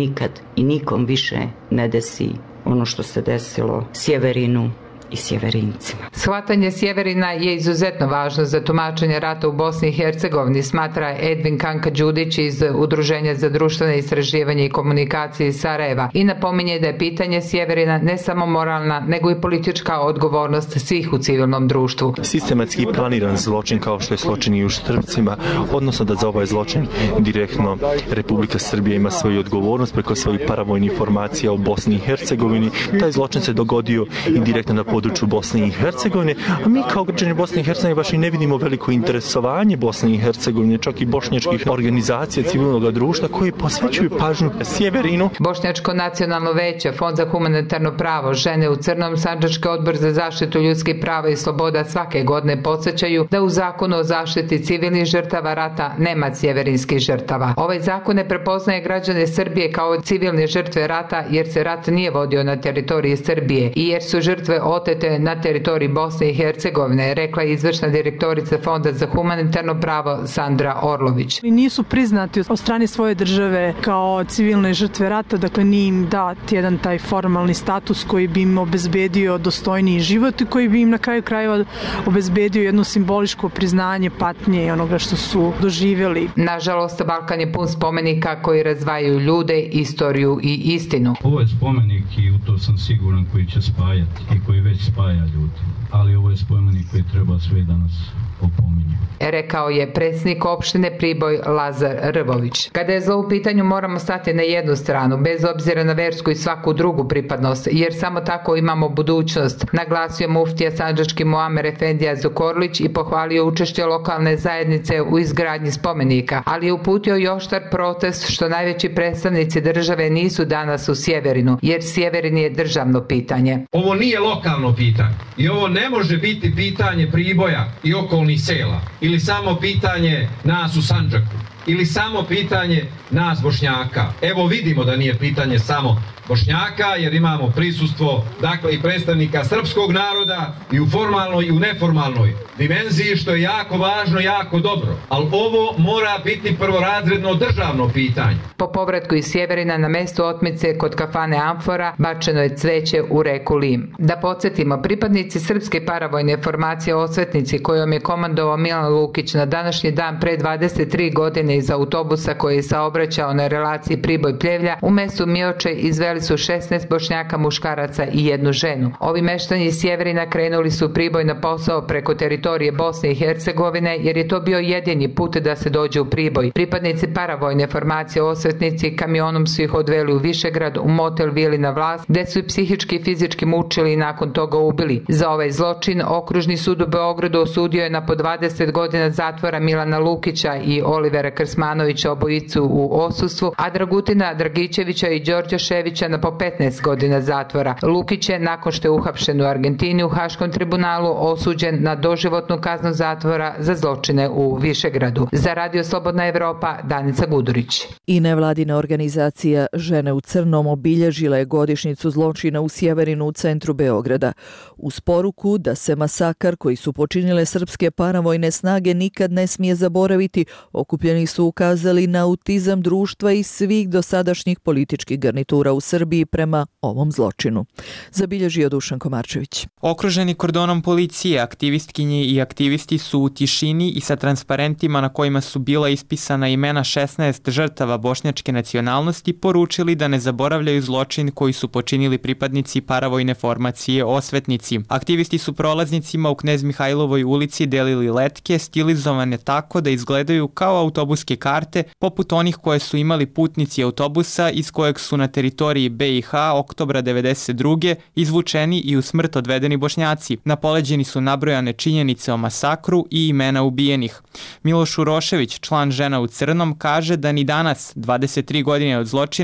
i nikom više ne desi ono što se desilo Sjeverinu i Sjeverincima. Shvatanje Sjeverina je izuzetno važno za tumačenje rata u Bosni i Hercegovini, smatra Edvin Kanka Đudić iz Udruženja za društvene istraživanje i komunikacije iz Sarajeva i napominje da je pitanje Sjeverina ne samo moralna, nego i politička odgovornost svih u civilnom društvu. Sistematski planiran zločin kao što je zločin i u Štrpcima, odnosno da za ovaj zločin direktno Republika Srbija ima svoju odgovornost preko svojih paravojnih formacija u Bosni i Hercegovini. Taj zločin se dogodio i direktno na području Bosne i Hercegovine, a mi kao građani Bosne i Hercegovine baš i ne vidimo veliko interesovanje Bosne i Hercegovine, čak i bošnjačkih organizacija civilnog društva koji posvećuju pažnju Sjeverinu. Bošnjačko nacionalno veće, Fond za humanitarno pravo, Žene u crnom, Sandžački odbor za zaštitu ljudskih prava i sloboda svake godine podsjećaju da u Zakonu o zaštiti civilnih žrtava rata nema sjeverinskih žrtava. Ovaj zakon ne prepoznaje građane Srbije kao civilne žrtve rata jer se rat nije vodio na teritoriji Srbije i jer su žrtve otete na teritoriji Bosne i Hercegovine, rekla je izvršna direktorica Fonda za humanitarno pravo Sandra Orlović. Nisu priznati od strane svoje države kao civilne žrtve rata, dakle nije im dat jedan taj formalni status koji bi im obezbedio dostojniji život i koji bi im na kraju krajeva obezbedio jedno simboliško priznanje patnje i onoga što su doživjeli. Nažalost, Balkan je pun spomenika koji razdvajaju ljude, istoriju i istinu. Ovo je spomenik i u to sam siguran koji će spajati i koji već spaja ljudi, ali ovo je spomenik koji treba sve danas opominje. Rekao je predsjednik opštine Priboj Lazar Rvović. Kada je zlo u pitanju moramo stati na jednu stranu, bez obzira na versku i svaku drugu pripadnost, jer samo tako imamo budućnost, naglasio muftija sandžački Muamer Efendija Zukorlić i pohvalio učešće lokalne zajednice u izgradnji spomenika, ali je uputio i oštar protest što najveći predstavnici države nisu danas u Sjeverinu, jer Sjeverin je državno pitanje. Ovo nije lokalno pitanje i ovo ne može biti pitanje Priboja i okolnih sela ili samo pitanje nas u Sandžaku ili samo pitanje nas Bošnjaka. Evo vidimo da nije pitanje samo Bošnjaka jer imamo prisustvo dakle i predstavnika srpskog naroda i u formalnoj i u neformalnoj dimenziji što je jako važno, jako dobro. Ali ovo mora biti prvorazredno državno pitanje. Po povratku iz Sjeverina na mestu otmice kod kafane Amfora bačeno je cveće u reku Lim. Da podsjetimo, pripadnici srpske paravojne formacije Osvetnici kojom je komandovao Milan Lukić na današnji dan pre 23 godine iz autobusa koji je saobraćao na relaciji Priboj-Pljevlja u mestu Mioče izveli su 16 Bošnjaka, muškaraca i jednu ženu. Ovi meštani iz Sjeverina krenuli su u Priboj na posao preko teritorije Bosne i Hercegovine jer je to bio jedini put da se dođe u Priboj. Pripadnici paravojne formacije Osvetnici kamionom su ih odveli u Višegrad u motel Vili na Vlas gde su ih psihički i fizički mučili i nakon toga ubili. Za ovaj zločin Okružni sud u Beogradu osudio je na po 20 godina zatvora Milana Lukića i Olivera Krsmanovića, obojicu u odsustvu, a Dragutina Dragićevića i Đorđa Ševića na po 15 godina zatvora. Lukić je, nakon što je uhapšen u Argentini u Haškom tribunalu, osuđen na doživotnu kaznu zatvora za zločine u Višegradu. Za Radio Slobodna Evropa, Danica Gudurić. I nevladina organizacija Žene u crnom obilježila je godišnjicu zločina u Sjeverinu u centru Beograda. Uz poruku da se masakar koji su počinile srpske paravojne snage nikad ne smije zaboraviti, okupljeni su ukazali na autizam društva i svih dosadašnjih političkih garnitura u Srbiji prema ovom zločinu. Zabilježio Dušan Komarčević. Okruženi kordonom policije, aktivistkinje i aktivisti su u tišini i sa transparentima na kojima su bila ispisana imena 16 žrtava bošnjačke nacionalnosti poručili da ne zaboravljaju zločin koji su počinili pripadnici paravojne formacije Osvetnici. Aktivisti su prolaznicima u Knez Mihajlovoj ulici delili letke stilizovane tako da izgledaju kao autobuske karte, poput onih koje su imali putnici autobusa iz kojeg su na teritoriji BiH oktobra 1992. izvučeni i u smrt odvedeni Bošnjaci. Na poleđini su nabrojane činjenice o masakru i imena ubijenih. Miloš Urošević, član Žena u crnom, kaže da ni danas, 23 godine od zločina,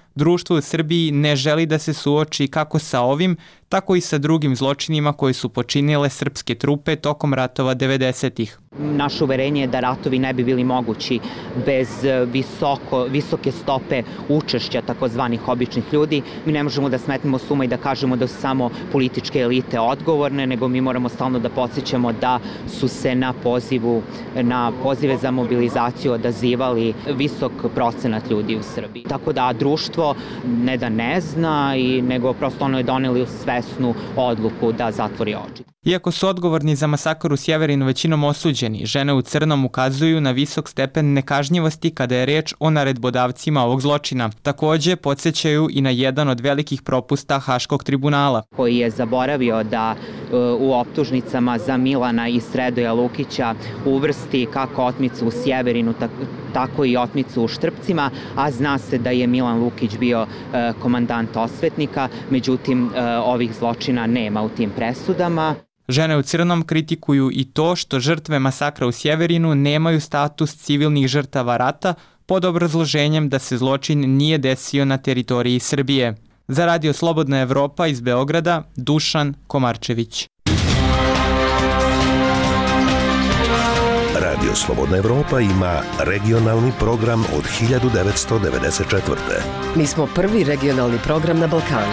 društvo u Srbiji ne želi da se suoči kako sa ovim, tako i sa drugim zločinima koje su počinile srpske trupe tokom ratova 90-ih. Naše uverenje je da ratovi ne bi bili mogući bez visoke stope učešća takozvanih običnih ljudi. Mi ne možemo da smetnemo s uma i da kažemo da su samo političke elite odgovorne, nego mi moramo stalno da podsjećamo da su se na pozive za mobilizaciju odazivali visok procenat ljudi u Srbiji. Tako da društvo ne da ne zna, nego prosto ono je doneli svesnu odluku da zatvori oči. Iako su odgovorni za masakr u Sjeverinu većinom osuđeni, žene u crnom ukazuju na visok stepen nekažnjivosti kada je reč o naredbodavcima ovog zločina. Takođe, podsjećaju i na jedan od velikih propusta Haškog tribunala, koji je zaboravio da u optužnicama za Milana i Sredoja Lukića uvrsti kako otmicu u Sjeverinu, tako i otmicu u Štrpcima, a zna se da je Milan Lukić bio komandant Osvetnika, međutim ovih zločina nema u tim presudama. Žene u crnom kritikuju i to što žrtve masakra u Sjeverinu nemaju status civilnih žrtava rata pod obrazloženjem da se zločin nije desio na teritoriji Srbije. Za Radio Slobodna Evropa iz Beograda, Dušan Komarčević. Radio Slobodna Evropa ima regionalni program od 1994. Mi smo prvi regionalni program na Balkanu.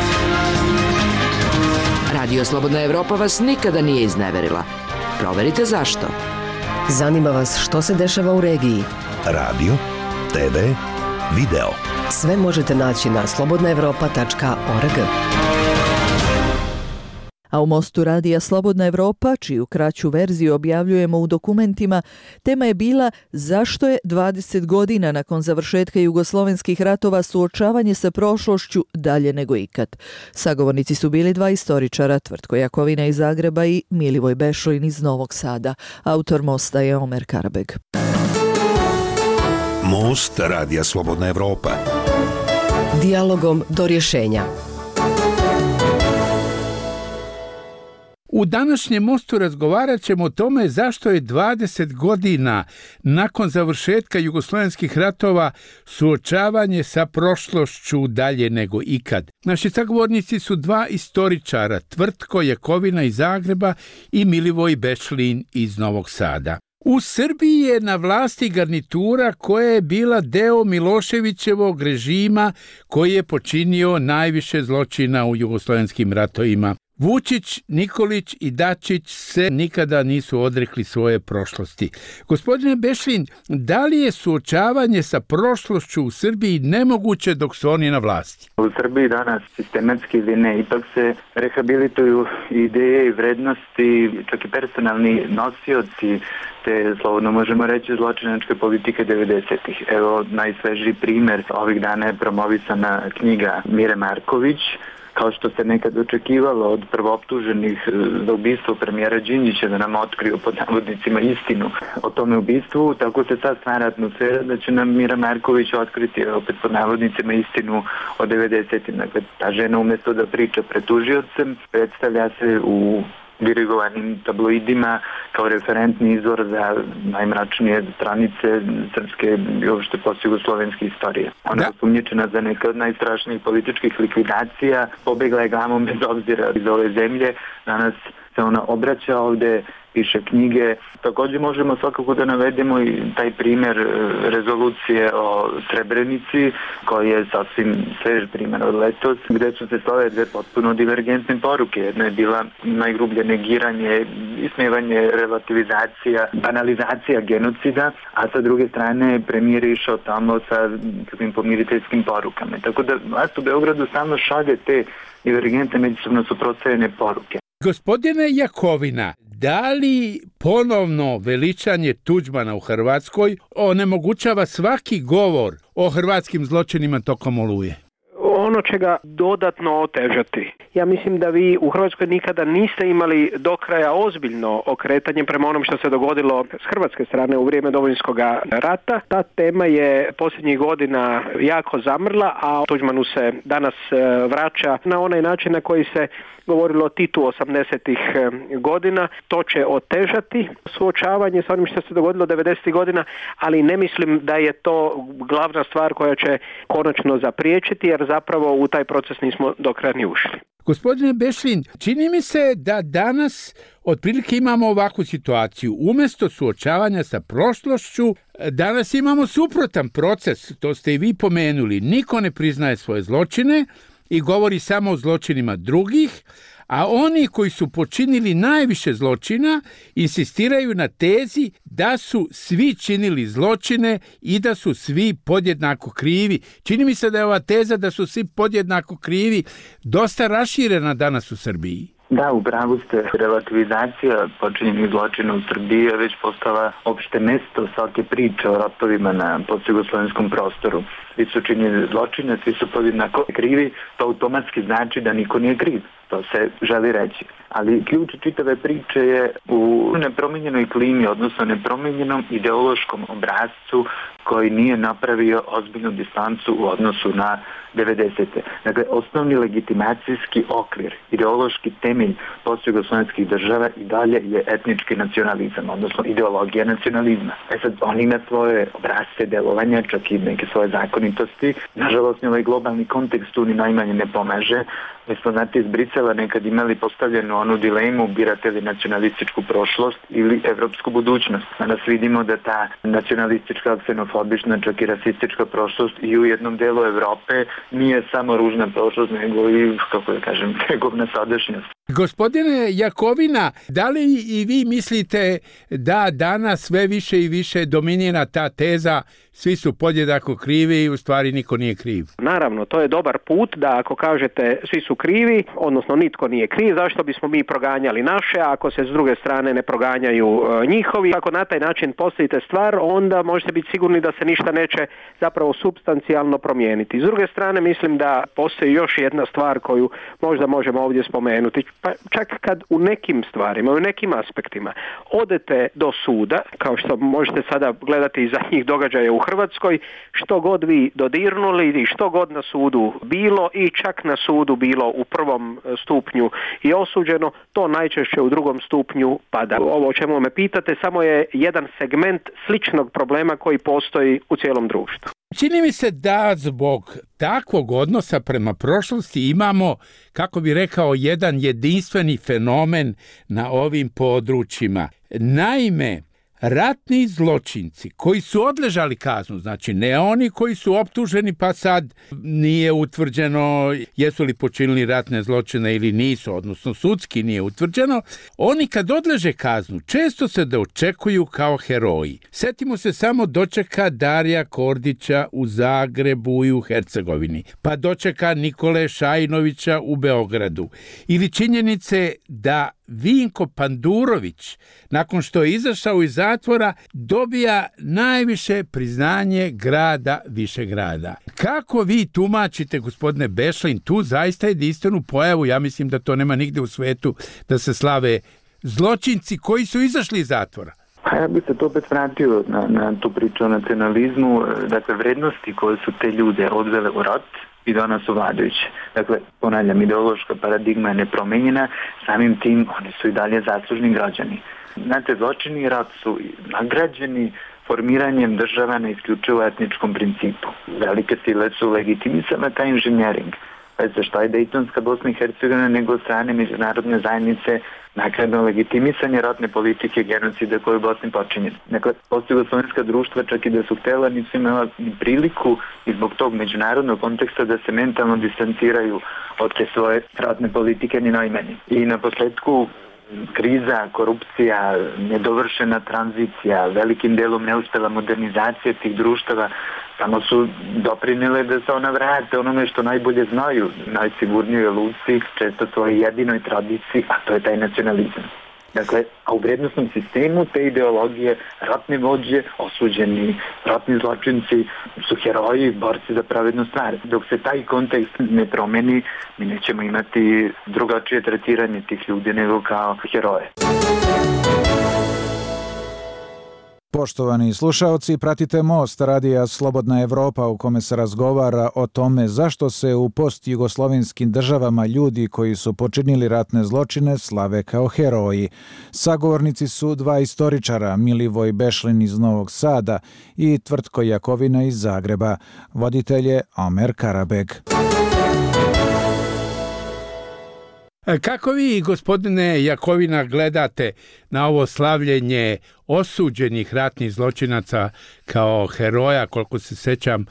Radio Slobodna Evropa vas nikada nije izneverila. Proverite zašto. Zanima vas što se dešava u regiji. Radio, TV, video. Sve možete naći na slobodnaevropa.org. A u Mostu radija Slobodna Evropa, čiju kraću verziju objavljujemo u dokumentima, tema je bila zašto je 20 godina nakon završetka jugoslovenskih ratova suočavanje sa prošlošću dalje nego ikad. Sagovornici su bili dva istoričara, Tvrtko Jakovina iz Zagreba i Milivoj Bešlin iz Novog Sada. Autor Mosta je Omer Karabeg. Most radija Slobodna Evropa. Dijalogom do rješenja. U današnjem mostu razgovarat ćemo o tome zašto je 20 godina nakon završetka jugoslovenskih ratova suočavanje sa prošlošću dalje nego ikad. Naši sagovornici su dva istoričara, Tvrtko Jakovina iz Zagreba i Milivoj Bešlin iz Novog Sada. U Srbiji je na vlasti garnitura koja je bila deo Miloševićevog režima koji je počinio najviše zločina u jugoslovenskim ratovima. Vučić, Nikolić i Dačić se nikada nisu odrekli svoje prošlosti. Gospodine Bešlin, da li je suočavanje sa prošlošću u Srbiji nemoguće dok su oni na vlasti? U Srbiji danas sistematski ili ne, ipak se rehabilituju ideje i vrednosti, čak i personalni nosioci te, slobodno možemo reći, zločinačke politike 90-ih. Evo, najsvežiji primjer ovih dana je promovisana knjiga Mire Marković, kao što se nekad očekivalo od prvooptuženih za ubistvo premijera Đinđića da nam otkriju pod navodnicima istinu o tome ubistvu, tako se sad stvara atmosfera da će nam Mira Marković otkriti opet pod navodnicima istinu o 90-im. Dakle, ta žena umjesto da priča pred tužiocem, predstavlja se u dirigovanim tabloidima kao referentni izvor za najmračnije stranice srpske i uopšte post-jugoslovenske istorije. Ona je osumnjičena za neke od najstrašnijih političkih likvidacija, pobegla je glavom bez obzira iz ove zemlje, danas se ona obraća ovde, piše knjige. Također možemo svakako da navedemo i taj primjer rezolucije o Srebrenici, koji je sasvim svež primjer od letos, gde su se slale dve potpuno divergentne poruke. Jedna je bila najgrublje negiranje, ismevanje, relativizacija, banalizacija genocida, a sa druge strane premijer je išao tamo sa kakvim pomiriteljskim porukama. Tako da vlast u Beogradu stalno šalje te divergentne, međusobno suprotstavljene poruke. Gospodine Jakovina, da li ponovno veličanje Tuđmana u Hrvatskoj onemogućava svaki govor o hrvatskim zločinima tokom Oluje? Ono će ga dodatno otežati, Ja mislim da vi u Hrvatskoj nikada niste imali do kraja ozbiljno okretanje prema onom što se dogodilo s hrvatske strane u vrijeme Domovinskog rata. Ta tema je posljednjih godina jako zamrla, a Tuđmanu se danas vraća na onaj način na koji se govorilo o Titu 80-ih godina. To će otežati suočavanje s onim što se dogodilo 90-ih godina, ali ne mislim da je to glavna stvar koja će konačno zapriječiti, jer zapravo u taj proces nismo do kraja ni ušli. Gospodine Bešlin, čini mi se da danas otprilike imamo ovakvu situaciju. Umjesto suočavanja sa prošlošću, danas imamo suprotan proces, to ste i vi pomenuli. Niko ne priznaje svoje zločine i govori samo o zločinima drugih, a oni koji su počinili najviše zločina insistiraju na tezi da su svi činili zločine i da su svi podjednako krivi. Čini mi se da je ova teza da su svi podjednako krivi dosta raširena danas u Srbiji. Da, u pravu ste. Relativizacija počinjenih zločina u Srbiji je već postala opšte mesto svake priče o ratovima na postjugoslovenskom prostoru. Svi su činjeni zločine, svi su podjednako krivi, to automatski znači da niko nije kriv. To se želi reći. Ali ključ čitave priče je u nepromijenjenoj klimi, odnosno nepromijenjenom ideološkom obrascu koji nije napravio ozbiljnu distancu u odnosu na 90. Dakle, osnovni legitimacijski okvir, ideološki temelj postjugoslovenskih država i dalje je etnički nacionalizam, odnosno ideologija nacionalizma. Sad, on ima svoje obrasce delovanja, čak i neke svoje zakonitosti. Nažalost, ovaj globalni kontekst tu ni najmanje ne pomaže. Mi smo, znate, iz Brisela nekad imali postavljenu onu dilemu, birate li nacionalističku prošlost ili evropsku budućnost. Danas vidimo da ta nacionalistička, ksenofobična, čak i rasistička prošlost i u jednom delu Evrope nije samo ružna prošlost, nego i, kako da kažem, tegovna sadašnjost. Gospodine Jakovina, da li i vi mislite da danas sve više i više dominira ta teza svi su podjednako krivi i u stvari niko nije kriv? Naravno, to je dobar put da ako kažete svi su krivi, odnosno nitko nije kriv, zašto bismo mi proganjali naše, ako se s druge strane ne proganjaju njihovi. Ako na taj način postavite stvar, onda možete biti sigurni da se ništa neće zapravo supstancijalno promijeniti. S druge strane, mislim da postoji još jedna stvar koju možda možemo ovdje spomenuti. Pa čak kad u nekim stvarima, u nekim aspektima odete do suda, kao što možete sada gledati iz zadnjih događaja u Hrvatskoj, što god vi dodirnuli i što god na sudu bilo i čak na sudu bilo u prvom stupnju i osuđeno, to najčešće u drugom stupnju pada. Ovo o čemu me pitate samo je jedan segment sličnog problema koji postoji u cijelom društvu. Čini mi se da zbog takvog odnosa prema prošlosti imamo, kako bi rekao, jedan jedinstveni fenomen na ovim područjima. Naime, ratni zločinci koji su odležali kaznu, znači ne oni koji su optuženi pa sad nije utvrđeno jesu li počinili ratne zločine ili nisu, odnosno sudski nije utvrđeno, oni kad odleže kaznu često se dočekuju kao heroji. Setimo se samo dočeka Darija Kordića u Zagrebu i u Hercegovini, pa dočeka Nikole Šajinovića u Beogradu, ili činjenice da Vinko Pandurović, nakon što je izašao iz zatvora, dobija najviše priznanje grada Višegrada. Kako vi tumačite, gospodine Bešlin, tu zaista jedinstvenu pojavu, ja mislim da to nema nigde u svetu, da se slave zločinci koji su izašli iz zatvora? Ja bih se to opet vratio na tu priču o nacionalizmu, dakle vrednosti koje su te ljude odvele u rat i danas su vladajuće. Dakle, ponavljam, ideološka paradigma je nepromenjena, samim tim oni su i dalje zaslužni građani. Znate, zločini i rat su nagrađeni formiranjem država na isključivo etničkom principu. Velike sile su legitimisale taj inženjering. Šta je Dejtonska Bosna i Hercegovina nego od strane međunarodne zajednice naknadno legitimisanje ratne politike genocida koje je u Bosni počinjen. Dakle, postjugoslovenska društva, čak i da su htjela, nisu imala priliku i zbog tog međunarodnog konteksta da se mentalno distanciraju od te svoje ratne politike ni najmanje. I na posledku kriza, korupcija, nedovršena tranzicija, velikim delom neuspela modernizacija tih društava samo su doprinile da se ona vrate onome što najbolje znaju, najsigurnijoj luci, često svojoj jedinoj tradiciji, a to je taj nacionalizam. Dakle, a u vrijednosnom sistemu te ideologije ratne vođe, osuđeni ratni zločinci su heroji, borci za pravednu stvar. Dok se taj kontekst ne promeni, mi nećemo imati drugačije tretiranje tih ljudi nego kao heroje. Poštovani slušaoci, pratite Most radija Slobodna Evropa u kome se razgovara o tome zašto se u postjugoslovenskim državama ljudi koji su počinili ratne zločine slave kao heroji. Sagovornici su dva istoričara, Milivoj Bešlin iz Novog Sada i Tvrtko Jakovina iz Zagreba. Voditelj je Omer Karabeg. Kako vi, gospodine Jakovina, gledate na ovo slavljenje osuđenih ratnih zločinaca kao heroja? Koliko se sećam,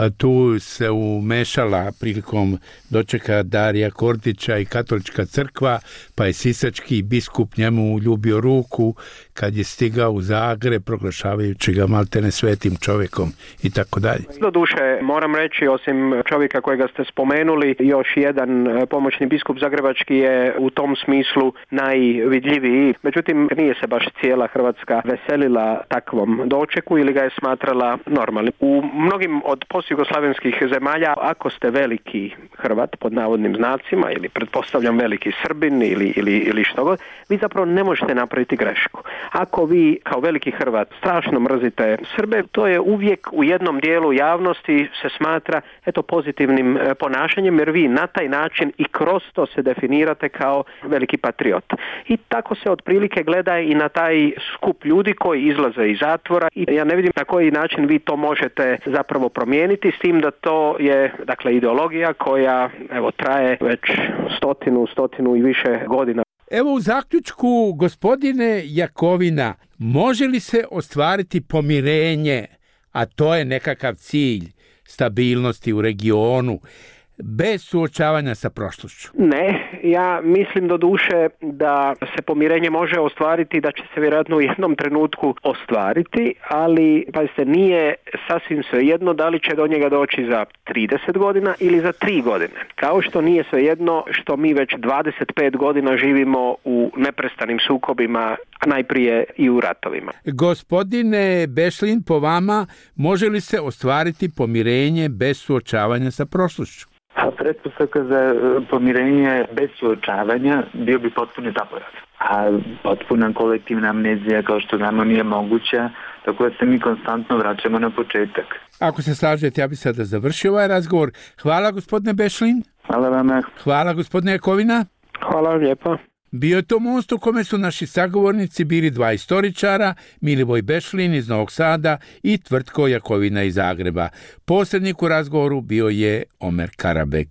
tu se umešala prilikom dočeka Darija Kordića i katolička crkva, pa je sisački biskup njemu ljubio ruku kad je stigao u Zagreb, proglašavajući ga maltene svetim čovjekom i tako dalje. Doduše, moram reći, osim čovjeka kojega ste spomenuli, još jedan pomoćni biskup zagrebački je u tom smislu najvidljiviji. Međutim, nije se baš cijela Hrvatska veselila takvom dočeku ili ga je smatrala normalnim. U mnogim od postjugoslavenskih zemalja, ako ste veliki Hrvat, pod navodnim znacima, ili pretpostavljam veliki Srbin ili što god, vi zapravo ne možete napraviti grešku. Ako vi kao veliki Hrvat strašno mrzite Srbe, to je uvijek u jednom dijelu javnosti se smatra pozitivnim ponašanjem, jer vi na taj način i kroz to se definirate kao veliki patriot. I tako se otprilike gleda i na taj skup ljudi koji izlaze iz zatvora i ja ne vidim na koji način vi to možete zapravo promijeniti, s tim da to je ideologija koja traje već stotinu i više godina. Evo u zaključku, gospodine Jakovina, može li se ostvariti pomirenje, a to je nekakav cilj stabilnosti u regionu, bez suočavanja sa prošlošću? Ne, ja mislim doduše da se pomirenje može ostvariti, da će se vjerojatno u jednom trenutku ostvariti, ali pazite, nije sasvim svejedno da li će do njega doći za 30 godina ili za 3 godine. Kao što nije svejedno što mi već 25 godina živimo u neprestanim sukobima, a najprije i u ratovima. Gospodine Bešlin, po vama, može li se ostvariti pomirenje bez suočavanja sa prošlošću? A pretpostavka za pomirenje bez suočavanja bio bi potpuni zaborav. A potpuna kolektivna amnezija, kao što znamo, nije moguća, tako da se mi konstantno vraćamo na početak. Ako se slažete, ja bih sada završio ovaj razgovor. Hvala, gospodine Bešlin. Hvala vama. Hvala, gospodine Jakovina. Hvala vam lijepo. Bio je to Most u kome su naši sagovornici bili dva istoričara, Milivoj Bešlin iz Novog Sada i Tvrtko Jakovina iz Zagreba. Posrednik u razgovoru bio je Omer Karabeg.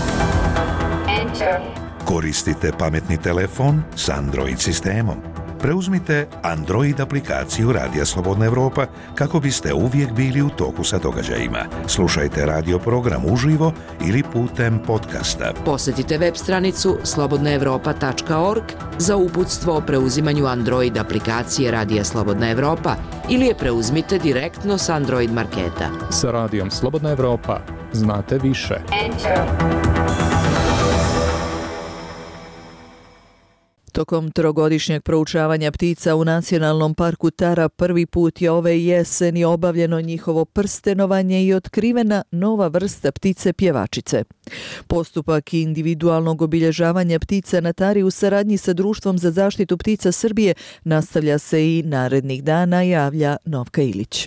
Koristite pametni telefon s Android sistemom. Preuzmite Android aplikaciju Radija Slobodna Evropa kako biste uvijek bili u toku sa događajima. Slušajte radio program uživo ili putem podcasta. Posjetite web stranicu slobodnaevropa.org za uputstvo o preuzimanju Android aplikacije Radija Slobodna Evropa ili je preuzmite direktno s Android marketa. Sa Radijom Slobodna Evropa znate više. Tokom trogodišnjeg proučavanja ptica u Nacionalnom parku Tara prvi put je ove jeseni obavljeno njihovo prstenovanje i otkrivena nova vrsta ptice pjevačice. Postupak individualnog obilježavanja ptica na Tari u saradnji sa Društvom za zaštitu ptica Srbije nastavlja se i narednih dana, javlja Novka Ilić.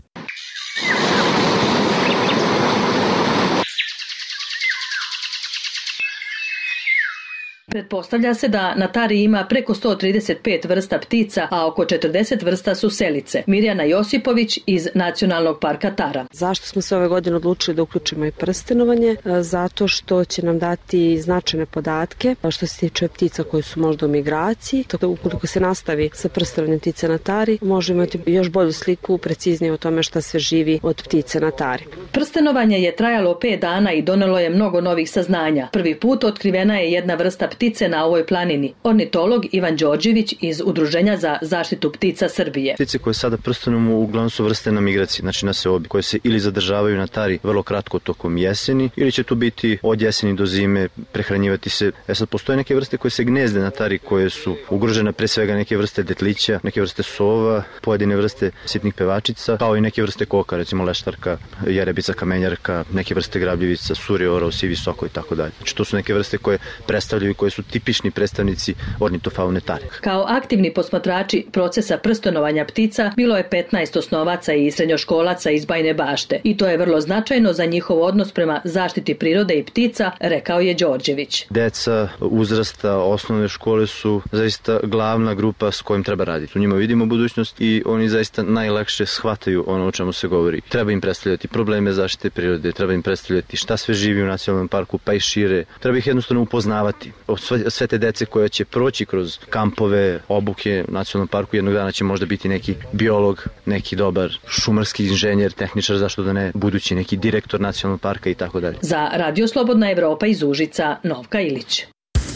Pretpostavlja se da na Tari ima preko 135 vrsta ptica, a oko 40 vrsta su selice. Mirjana Josipović iz Nacionalnog parka Tara. Zašto smo se ove godine odlučili da uključimo i prstenovanje? Zato što će nam dati značajne podatke što se tiče ptica koji su možda u migraciji. Tako da ukoliko se nastavi sa prstenovanjem ptice na Tari, možemo imati još bolju sliku, preciznije o tome šta sve živi od ptice na Tari. Prstenovanje je trajalo 5 dana i donelo je mnogo novih saznanja. Prvi put otkrivena je jedna vrsta ptice na ovoj planini. Ornitolog Ivan Đorđević iz Udruženja za zaštitu ptica Srbije. Ptice koje sada prstenujemo uglavnom su vrste na migraciji, znači na seobi, koje se ili zadržavaju na tari vrlo kratko tokom jeseni, ili će tu biti od jeseni do zime, prehranjivati se. Sad postoje neke vrste koje se gnezde na tari, koje su ugrožene, pre svega neke vrste detlića, neke vrste sova, pojedine vrste sitnih pevačica, kao i neke vrste koka, recimo leštarka, jerebica, kamenjarka, neke vrste grabljivica, suri, orao, sivi soko i tako dalje. Znači to su neke vrste koje predstavljaju i koje su tipični predstavnici ornitofaune tari. Kao aktivni posmatrači procesa prstenovanja ptica bilo je 15 osnovaca i srednjoškolaca iz Bajine Bašte i to je vrlo značajno za njihov odnos prema zaštiti prirode i ptica, rekao je Đorđević. Deca uzrasta osnovne škole su zaista glavna grupa s kojim treba raditi. U njima vidimo budućnost i oni zaista najlakše shvataju ono o čemu se govori. Treba im predstavljati probleme zaštite prirode, treba im predstavljati šta sve živi u nacionalnom parku, pa i šire. Treba ih jednostavno upoznavati. Sve te dece koje će proći kroz kampove, obuke u nacionalnom parku, jednog dana će možda biti neki biolog, neki dobar šumarski inženjer, tehničar, zašto da ne, budući neki direktor nacionalnog parka i tako dalje. Za Radio Slobodna Evropa iz Užica, Novka Ilić.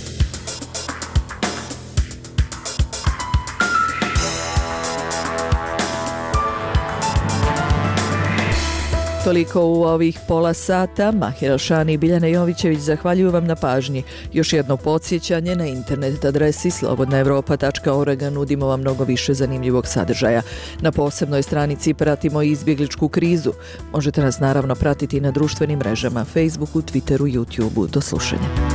Toliko u ovih pola sata. Mahir Alšani i Biljana Jovićević zahvaljuju vam na pažnji. Još jedno podsjećanje, na internet adresi slobodnaevropa.org nudimo vam mnogo više zanimljivog sadržaja. Na posebnoj stranici pratimo izbjegličku krizu. Možete nas naravno pratiti na društvenim mrežama, Facebooku, Twitteru, YouTubeu. Do slušanja.